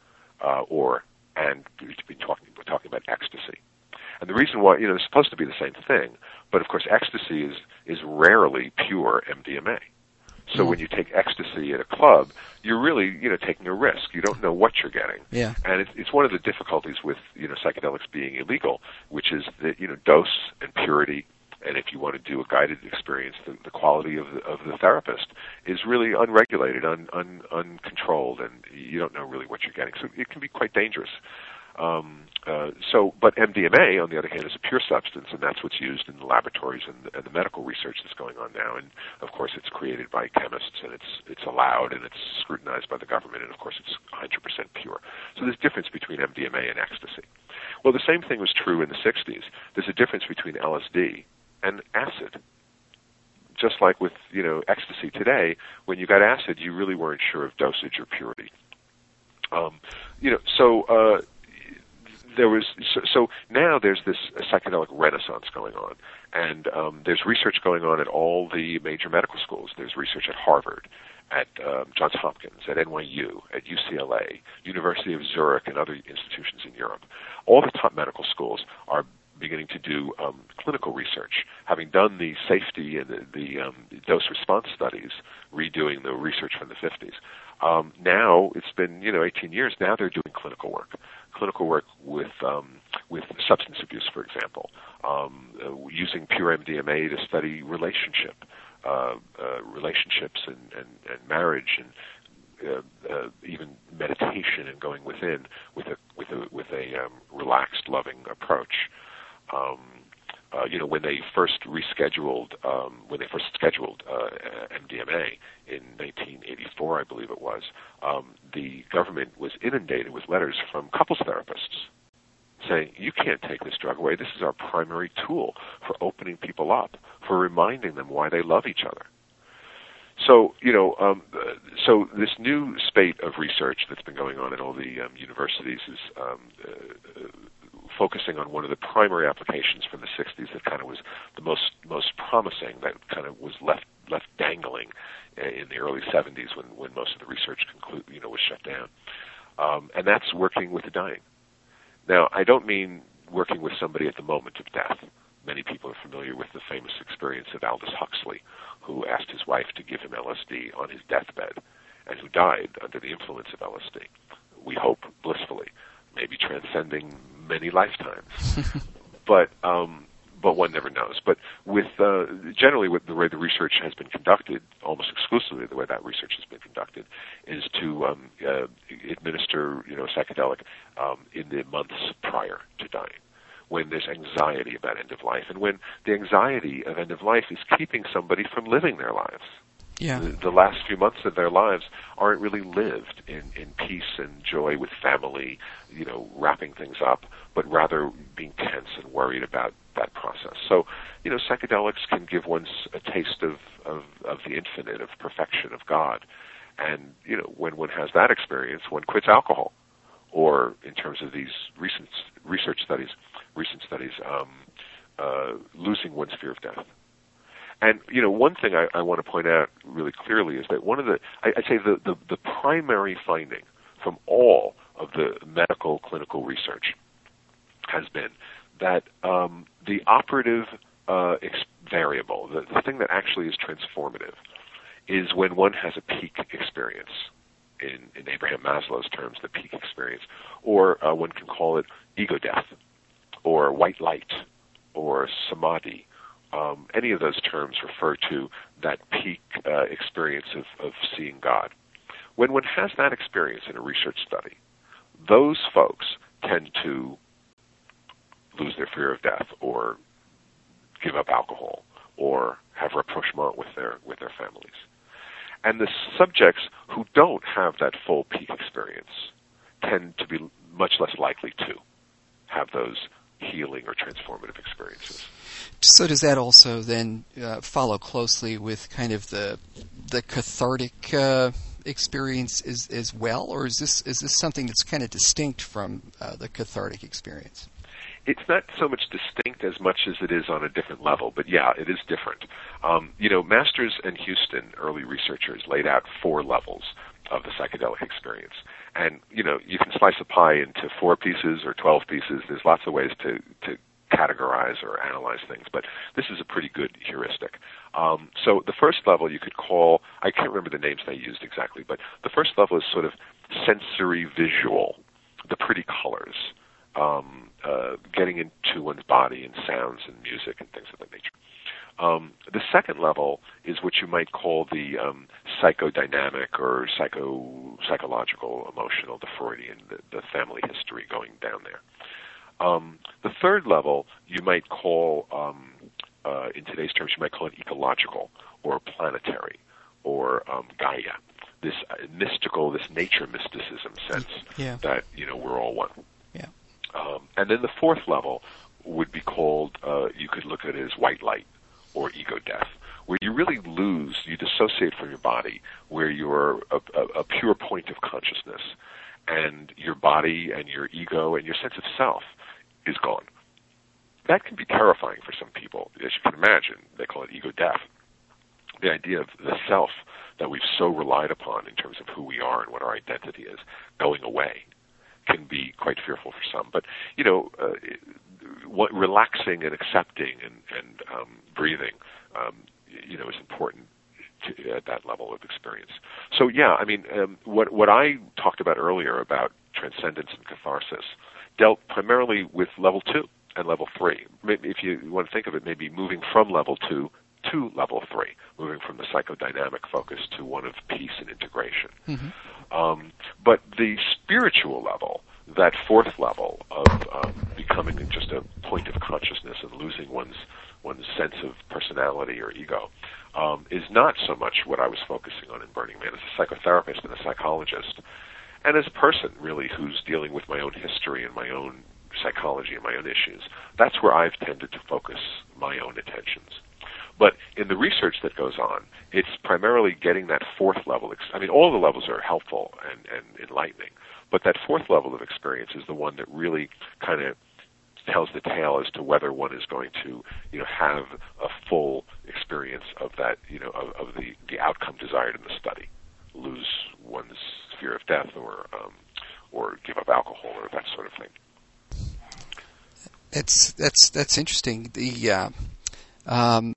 Speaker 2: A uh, or, and between talking, we're talking about ecstasy. And the reason why, you know, it's supposed to be the same thing, but of course ecstasy is, is rarely pure M D M A. So when you take ecstasy at a club, you're really, you know, taking a risk. You don't know what you're getting.
Speaker 1: Yeah.
Speaker 2: And it's, it's one of the difficulties with, you know, psychedelics being illegal, which is that, you know, dose and purity, and if you want to do a guided experience, the, the quality of the, of the therapist is really unregulated, un, un, uncontrolled, and you don't know really what you're getting. So it can be quite dangerous. Um, uh, so, but M D M A, on the other hand, is a pure substance, and that's what's used in the laboratories and the, and the medical research that's going on now. And of course, it's created by chemists, and it's it's allowed, and it's scrutinized by the government, and of course, it's one hundred percent pure. So there's a difference between M D M A and ecstasy. Well, the same thing was true in the sixties. There's a difference between L S D and acid. Just like with, you know, ecstasy today, when you got acid, you really weren't sure of dosage or purity. Um, you know, so. Uh, There was so, so now there's this psychedelic renaissance going on, and um, there's research going on at all the major medical schools. There's research at Harvard, at um, Johns Hopkins, at N Y U, at U C L A, University of Zurich, and other institutions in Europe. All the top medical schools are beginning to do um, clinical research, having done the safety and the, the um, dose-response studies, redoing the research from the fifties. Um, now it's been, you know, eighteen years. Now they're doing clinical work, clinical work with um, with substance abuse, for example, um, uh, using pure M D M A to study relationship, uh, uh, relationships and, and, and marriage, and uh, uh, even meditation and going within with a with a with a um, relaxed, loving approach. Um, Uh, you know, when they first rescheduled, um, when they first scheduled uh, M D M A in nineteen eighty-four, I believe it was, um, the government was inundated with letters from couples therapists saying, you can't take this drug away. This is our primary tool for opening people up, for reminding them why they love each other. So, you know, um, so this new spate of research that's been going on at all the um, universities is um, uh, focusing on one of the primary applications from the sixties that kind of was the most most promising, that kind of was left left dangling in the early seventies when, when most of the research conclude, you know, was shut down. Um, and that's working with the dying. Now, I don't mean working with somebody at the moment of death. Many people are familiar with the famous experience of Aldous Huxley, who asked his wife to give him L S D on his deathbed, and who died under the influence of L S D. We hope blissfully, maybe transcending many lifetimes. but um, but one never knows. But with uh, generally, with the way the research has been conducted, almost exclusively the way that research has been conducted, is to um, uh, administer, you know, psychedelic um, in the months prior to dying, when there's anxiety about end of life, and when the anxiety of end of life is keeping somebody from living their lives.
Speaker 1: Yeah.
Speaker 2: The, the last few months of their lives aren't really lived in, in peace and joy with family, you know, wrapping things up, but rather being tense and worried about that process. So, you know, psychedelics can give one a taste of, of, of the infinite, of perfection, of God. And, you know, when one has that experience, one quits alcohol. Or in terms of these recent research studies, recent studies, um, uh, losing one's fear of death. And, you know, one thing I, I want to point out really clearly is that one of the, I, I'd say the, the, the primary finding from all of the medical clinical research has been that um, the operative uh, ex- variable, the, the thing that actually is transformative, is when one has a peak experience. In, in Abraham Maslow's terms, the peak experience, or uh, one can call it ego death, or white light, or samadhi. Um, any of those terms refer to that peak uh, experience of, of seeing God. When one has that experience in a research study, those folks tend to lose their fear of death, or give up alcohol, or have rapprochement with their with their families. And the subjects who don't have that full peak experience tend to be much less likely to have those healing or transformative experiences.
Speaker 1: So does that also then uh, follow closely with kind of the the cathartic uh, experience as, as well, or is this is this something that's kind of distinct from uh, the cathartic experience?
Speaker 2: It's not so much distinct as much as it is on a different level, but yeah, it is different. Um, you know, Masters and Houston, early researchers, laid out four levels of the psychedelic experience. And, you know, you can slice a pie into four pieces or twelve pieces. There's lots of ways to, to categorize or analyze things, but this is a pretty good heuristic. Um, so the first level you could call, I can't remember the names they used exactly, but the first level is sort of sensory visual, the pretty colors. Um, uh, getting into one's body and sounds and music and things of that nature. Um, the second level is what you might call the um, psychodynamic or psycho psychological, emotional, the Freudian, the, the family history going down there. Um, the third level you might call, um, uh, in today's terms, you might call it ecological or planetary or um, Gaia. This uh, mystical, this nature mysticism sense
Speaker 1: yeah.
Speaker 2: that, you know, we're all one.
Speaker 1: Yeah.
Speaker 2: Um, and then the fourth level would be called, uh, you could look at it as white light or ego death, where you really lose, you dissociate from your body, where you're a, a, a pure point of consciousness, and your body and your ego and your sense of self is gone. That can be terrifying for some people. As you can imagine, they call it ego death. The idea of the self that we've so relied upon in terms of who we are and what our identity is going away can be quite fearful for some. But, you know, uh, what, relaxing and accepting and, and um, breathing, um, you know, is important to, at that level of experience. So, yeah, I mean, um, what, what I talked about earlier about transcendence and catharsis dealt primarily with level two and level three. Maybe if you want to think of it, maybe moving from level two to level three, moving from the psychodynamic focus to one of peace and integration. Mm-hmm. Um, but the spiritual level, that fourth level of um, becoming just a point of consciousness and losing one's one's sense of personality or ego, um, is not so much what I was focusing on in Burning Man. As a psychotherapist and a psychologist, and as a person really who's dealing with my own history and my own psychology and my own issues, that's where I've tended to focus my own attentions. But in the research that goes on, it's primarily getting that fourth level. I mean, all the levels are helpful and, and enlightening, but that fourth level of experience is the one that really kind of tells the tale as to whether one is going to, you know, have a full experience of that, you know, of, of the, the outcome desired in the study, lose one's fear of death, or um, or give up alcohol, or that sort of thing.
Speaker 1: That's that's that's interesting. The uh, um,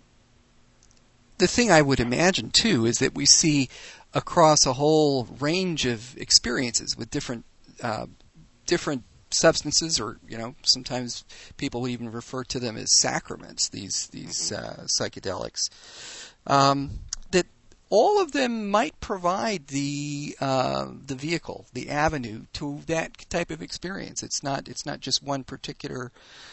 Speaker 1: the thing I would imagine too is that we see across a whole range of experiences with different uh, different substances, or you know, sometimes people would even refer to them as sacraments. These these uh, psychedelics, um, that all of them might provide the uh, the vehicle, the avenue to that type of experience. It's not it's not just one particular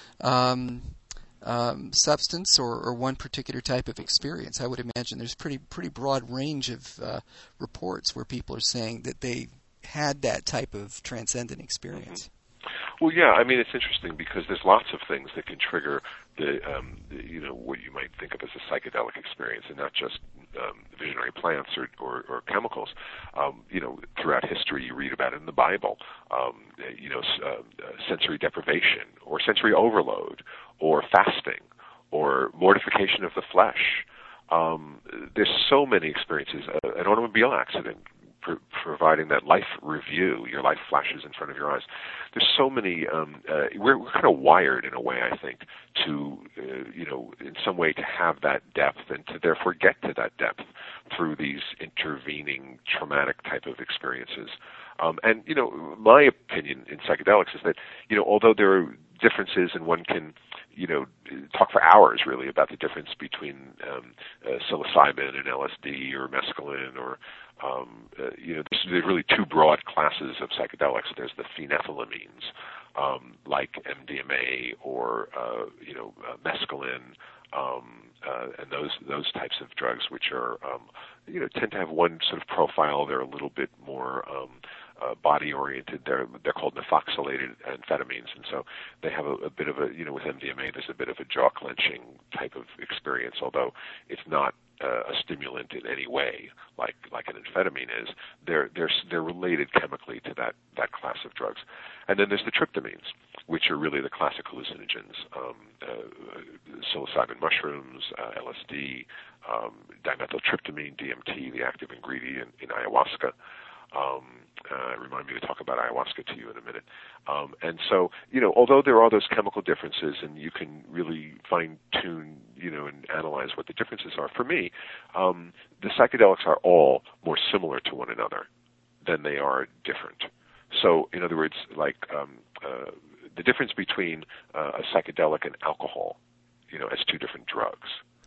Speaker 1: um, um, substance or, or one particular type of experience. I would imagine there's pretty pretty broad range of uh, reports where people are saying that they had that type of transcendent experience.
Speaker 2: Mm-hmm. Well, yeah, I mean, it's interesting because there's lots of things that can trigger the, um, the you know, what you might think of as a psychedelic experience, and not just um, visionary plants or, or, or chemicals. Um, you know, throughout history, you read about it in the Bible. Um, you know, uh, sensory deprivation, or sensory overload, or fasting, or mortification of the flesh. Um, there's so many experiences. Uh, an automobile accident, Pro- providing that life review, your life flashes in front of your eyes. There's so many, um, uh, we're, we're kind of wired in a way, I think, to, uh, you know, in some way to have that depth and to therefore get to that depth through these intervening traumatic type of experiences. Um, and, you know, my opinion in psychedelics is that, you know, although there are differences and one can, you know, talk for hours really about the difference between um, uh, psilocybin and L S D or mescaline or Um, uh, you know, there's, there's really two broad classes of psychedelics. There's the phenethylamines, um, like M D M A or uh, you know, uh, mescaline, um, uh, and those those types of drugs, which are um, you know, tend to have one sort of profile. They're a little bit more um, uh, body oriented. They're they're called methoxylated amphetamines, and so they have a, a bit of a, you know, with M D M A, there's a bit of a jaw clenching type of experience, although it's not Uh, a stimulant in any way, like like an amphetamine is. They're they're they're related chemically to that that class of drugs. And then there's the tryptamines, which are really the classic hallucinogens: um, uh, psilocybin mushrooms, uh, L S D, um, dimethyltryptamine, D M T, the active ingredient in ayahuasca. Um, uh, remind me to talk about ayahuasca to you in a minute. Um, and so, you know, although there are those chemical differences, and you can really fine-tune, you know, and analyze what the differences are, for me, um, the psychedelics are all more similar to one another than they are different. So, in other words, like um, uh, the difference between uh, a psychedelic and alcohol, you know, as two different drugs,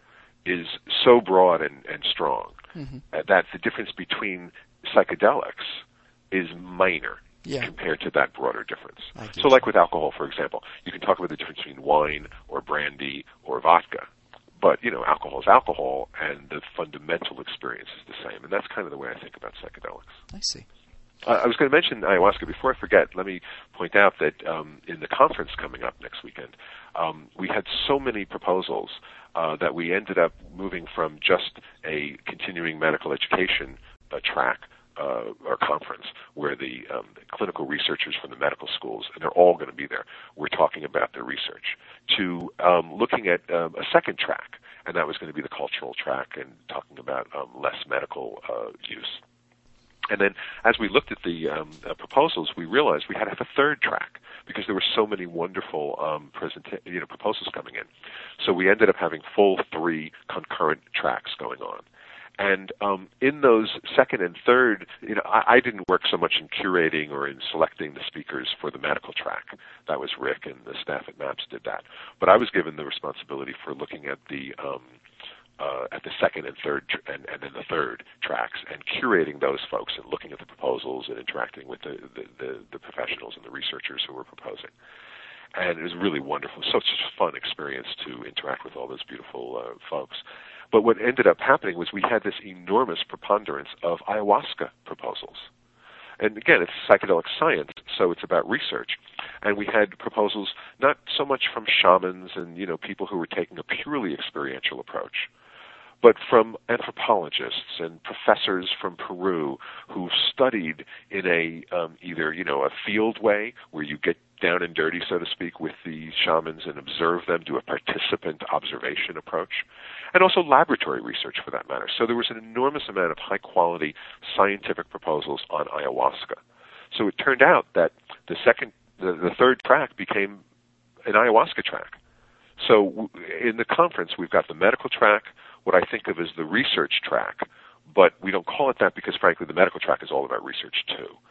Speaker 2: is so broad and, and strong mm-hmm. uh, that the difference between psychedelics is minor yeah. compared to that broader difference. So like with alcohol, for example, you can talk about the difference between wine or brandy or vodka, but, you know, alcohol is alcohol, and the fundamental experience is the same, and that's kind of the way I think about psychedelics.
Speaker 1: I see.
Speaker 2: Uh, I was going to mention ayahuasca. Before I forget, let me point out that um, in the conference coming up next weekend, um, we had so many proposals uh, that we ended up moving from just a continuing medical education uh, track uh, or conference where the, um, the clinical researchers from the medical schools, and they're all going to be there, we're talking about their research, to um, looking at um, a second track, and that was going to be the cultural track and talking about um, less medical uh, use. And then as we looked at the um, uh, proposals, we realized we had to have a third track because there were so many wonderful um, presenta- you know, proposals coming in. So we ended up having full three concurrent tracks going on. And um, in those second and third, you know, I, I didn't work so much in curating or in selecting the speakers for the medical track. That was Rick, and the staff at MAPS did that. But I was given the responsibility for looking at the um, uh, at the second and third, tr- and, and then the third tracks, and curating those folks and looking at the proposals and interacting with the, the, the, the professionals and the researchers who were proposing. And it was really wonderful. Such a fun experience to interact with all those beautiful uh, folks. But what ended up happening was we had this enormous preponderance of ayahuasca proposals. And again, it's psychedelic science, so it's about research. And we had proposals not so much from shamans and, you know, people who were taking a purely experiential approach, but from anthropologists and professors from Peru who studied in a um, either, you know, a field way where you get down and dirty, so to speak, with the shamans and observe them, do a participant observation approach, and also laboratory research for that matter. So there was an enormous amount of high-quality scientific proposals on ayahuasca. So it turned out that the second, the, the third track became an ayahuasca track. So w- in the conference, we've got the medical track, what I think of as the research track, but we don't call it that because, frankly, the medical track is all about research, too.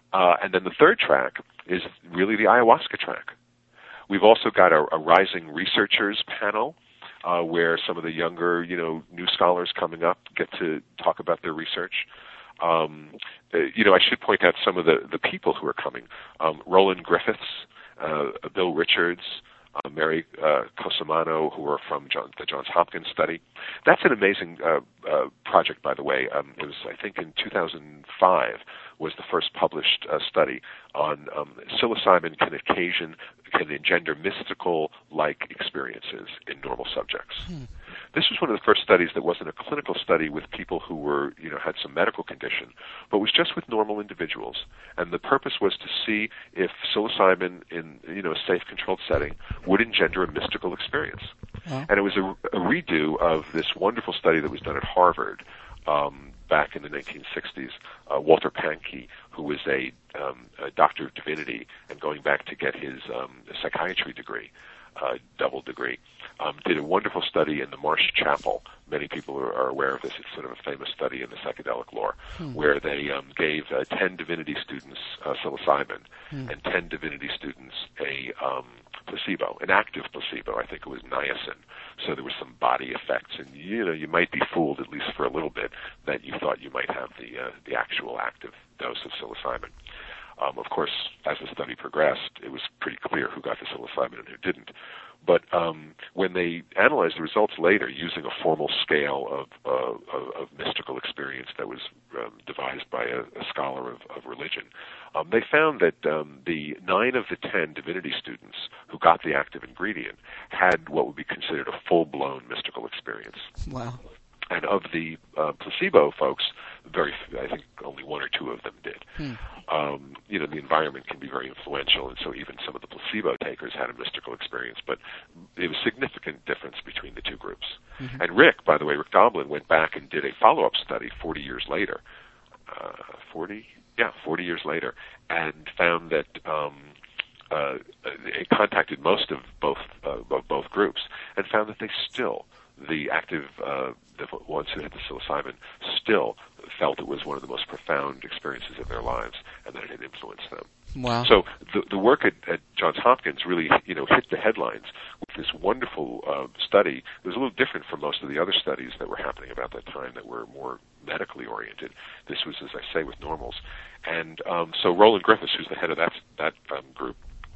Speaker 2: Uh, and then the third track is really the ayahuasca track. We've also got a, a rising researchers panel uh, where some of the younger, you know, new scholars coming up get to talk about their research. Um, uh, you know, I should point out some of the, the people who are coming. Um, Roland Griffiths, uh, Bill Richards, uh, Mary uh, Cosimano, who are from John, the Johns Hopkins study. That's an amazing uh, uh, project, by the way. Um, it was, I think, in two thousand five was the first published uh, study on um, psilocybin can occasion, can engender mystical-like experiences in normal subjects. Hmm. This was one of the first studies that wasn't a clinical study with people who were, you know, had some medical condition, but was just with normal individuals. And the purpose was to see if psilocybin in, you know, a safe, controlled setting would engender a mystical experience. Oh. And it was a, a redo of this wonderful study that was done at Harvard um, back in the nineteen sixties. Uh, Walter Pahnke, who was a, um, a doctor of divinity and going back to get his um, psychiatry degree, uh, double degree, um, did a wonderful study in the Marsh Chapel. Many people are, are aware of this. It's sort of a famous study in the psychedelic lore, hmm. where they um, gave uh, ten divinity students uh, psilocybin hmm. and ten divinity students a um, placebo, an active placebo. I think it was niacin. So there was some body effects, and you know you might be fooled at least for a little bit that you thought you might have the uh, the actual active dose of psilocybin. Um, of course, as the study progressed, it was pretty clear who got the psilocybin and who didn't. But um, when they analyzed the results later using a formal scale of, uh, of, of mystical experience that was um, devised by a, a scholar of, of religion, um, they found that um, the nine of the ten divinity students who got the active ingredient had what would be considered a full-blown mystical experience.
Speaker 1: Wow.
Speaker 2: And of the uh, placebo folks, very, I think only one or two of them did. Hmm. Um, you know, the environment can be very influential, and so even some of the placebo takers had a mystical experience, but it was a significant difference between the two groups. Mm-hmm. And Rick, by the way, Rick Doblin went back and did a follow-up study forty years later, uh, forty, yeah, forty years later, and found that um, uh, it contacted most of both uh, of both groups, and found that they still, the active, uh, the ones who had the psilocybin, still felt it was one of the most profound experiences of their lives, and that it had influenced them.
Speaker 1: Wow.
Speaker 2: So the, the work at, at Johns Hopkins really, you know, hit the headlines with this wonderful uh, study. It was a little different from most of the other studies that were happening about that time that were more medically oriented. This was, as I say, with normals. And um, so Roland Griffiths, who's the head of that, that um, group,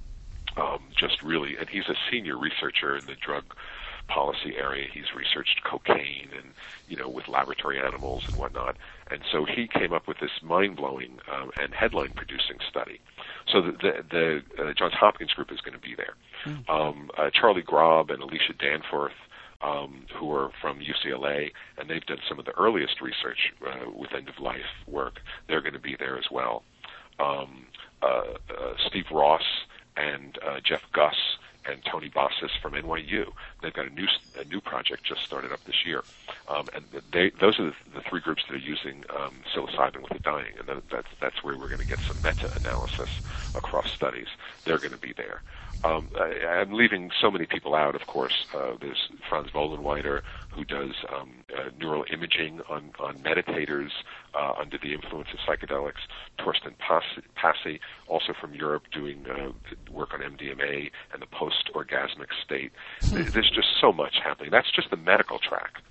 Speaker 2: um, just really, and he's a senior researcher in the drug policy area. He's researched cocaine and, you know, with laboratory animals and whatnot. And so he came up with this mind-blowing um, and headline-producing study. So the, the, the uh, Johns Hopkins group is going to be there. Mm. Um, uh, Charlie Grob and Alicia Danforth, um, who are from U C L A, and they've done some of the earliest research uh, with end-of-life work. They're going to be there as well. Um, uh, uh, Steve Ross and uh, Jeff Gus and Tony Bossis from N Y U. They've got a new a new project just started up this year, um, and they those are the, the three groups that are using um, psilocybin with the dying, and that, that's that's where we're going to get some meta-analysis across studies. They're going to be there. Um, I, I'm leaving so many people out, of course. Uh, there's Franz Vollenweider, who does um, uh, neural imaging on, on meditators uh, under the influence of psychedelics. Torsten Passy, also from Europe, doing uh, work on M D M A and the post-orgasmic state. Hmm. There's just so much happening. That's just the medical track.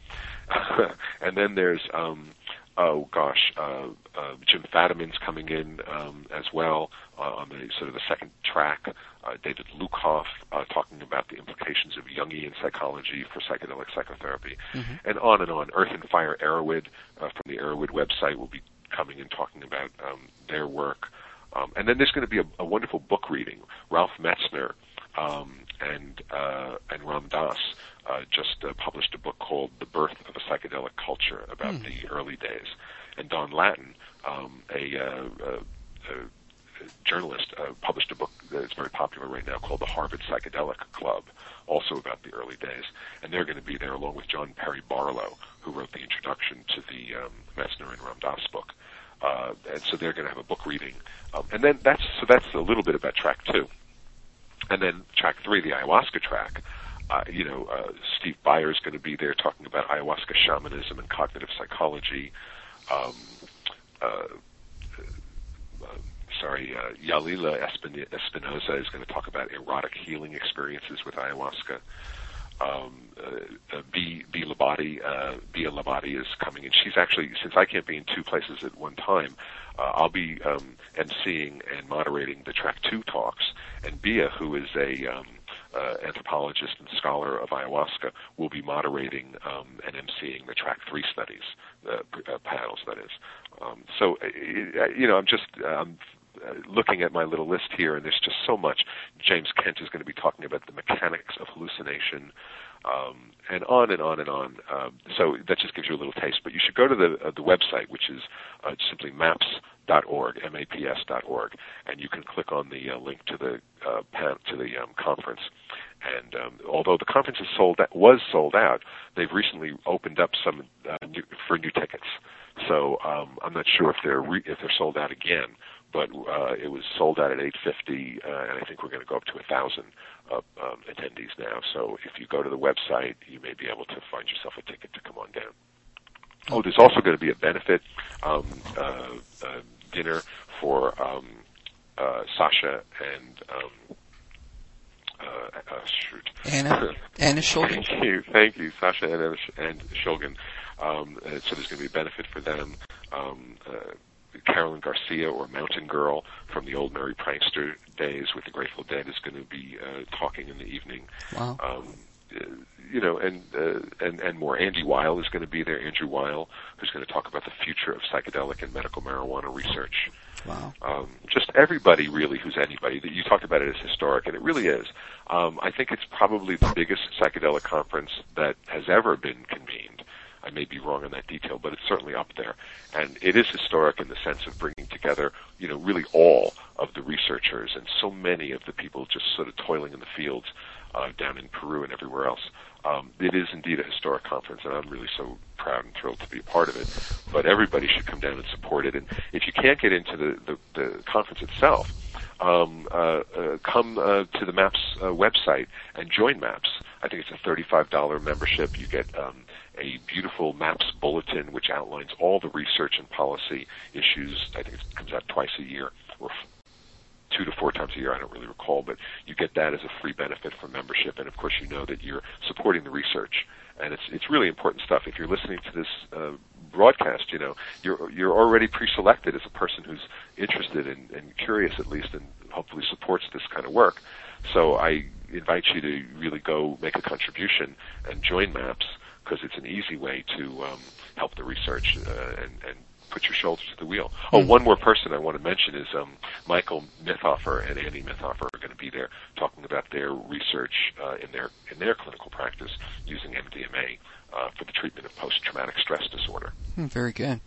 Speaker 2: And then there's, um, oh gosh, uh, uh, Jim Fadiman's coming in um, as well uh, on the sort of the second track. Uh, David Lukoff uh, talking about the implications of Jungian psychology for psychedelic psychotherapy, mm-hmm. and on and on. Earth and Fire Erowid uh, from the Erowid website will be coming and talking about um, their work. Um, and then there's going to be a, a wonderful book reading. Ralph Metzner um, and uh, and Ram Dass uh, just uh, published a book called The Birth of a Psychedelic Culture about mm. the early days. And Don Lattin, um, a, uh, a, a journalist, uh, published a book that's very popular right now called The Harvard Psychedelic Club, also about the early days. And they're going to be there along with John Perry Barlow, who wrote the introduction to the um, Metzner and Ram Dass book. Uh, and so they're going to have a book reading. Um, and then that's, so that's a little bit about track two. And then track three, the ayahuasca track, uh, you know, uh, Steve Byers is going to be there talking about ayahuasca shamanism and cognitive psychology. Um, uh, uh, sorry, uh, Yalila Espin- Espinoza is going to talk about erotic healing experiences with ayahuasca. Um, uh, uh, B. B. Labate, uh, Bia Labate is coming, and she's actually, since I can't be in two places at one time, uh, I'll be um, emceeing and moderating the Track Two talks, and Bia, who is a um, uh, anthropologist and scholar of ayahuasca, will be moderating um, and emceeing the Track Three studies, uh, uh, panels, that is. Um, so, uh, you know, I'm just um, uh, looking at my little list here, and there's just so much. James Kent is going to be talking about the mechanics of hallucination, um, and on and on and on. Um, so that just gives you a little taste. But you should go to the uh, the website, which is uh, simply maps dot org, M A P S dot org, and you can click on the uh, link to the uh, pan- to the um, conference. And um, although the conference is sold out, was sold out, they've recently opened up some uh, new, for new tickets. So um, I'm not sure if they're re- if they're sold out again, but uh, it was sold out at eight fifty, uh, and I think we're going to go up to a thousand uh, um, attendees now. So if you go to the website, you may be able to find yourself a ticket to come on down. Oh, there's also going to be a benefit um, uh, uh, dinner for um, uh, Sasha and um, uh, uh, shoot.
Speaker 1: Anna Anna Shulgin.
Speaker 2: Thank you, thank you, Sasha and Anna Sh- and Shulgin. Um, and so there's going to be a benefit for them. Um, uh, Carolyn Garcia, or Mountain Girl, from the old Merry Prankster days with the Grateful Dead, is going to be uh, talking in the evening.
Speaker 1: Wow.
Speaker 2: Um, uh, you know, and uh, and and more. Andy Weil is going to be there. Andrew Weil, who's going to talk about the future of psychedelic and medical marijuana research.
Speaker 1: Wow.
Speaker 2: Um, just everybody, really, who's anybody. That you talked about it as historic, and it really is. Um, I think it's probably the biggest psychedelic conference that has ever been convened. I may be wrong on that detail, but it's certainly up there. And it is historic in the sense of bringing together, you know, really all of the researchers and so many of the people just sort of toiling in the fields uh, down in Peru and everywhere else. Um, it is indeed a historic conference, and I'm really so proud and thrilled to be a part of it. But everybody should come down and support it. And if you can't get into the, the, the conference itself, um, uh, uh, come uh, to the MAPS uh, website and join MAPS. I think it's a thirty-five dollars membership. You get um, a beautiful MAPS bulletin which outlines all the research and policy issues. I think it comes out twice a year, or f- two to four times a year. I don't really recall, but you get that as a free benefit for membership. And of course, you know that you're supporting the research, and it's it's really important stuff. If you're listening to this uh, broadcast, you know you're you're already pre-selected as a person who's interested and, and curious, at least, and hopefully supports this kind of work. So I invite you to really go make a contribution and join MAPS, because it's an easy way to um, help the research uh, and, and put your shoulder to the wheel. Oh, one more person I want to mention is um, Michael Mithofer and Andy Mithofer are going to be there talking about their research uh, in their in their clinical practice using M D M A uh, for the treatment of post-traumatic stress disorder.
Speaker 1: Mm, very good.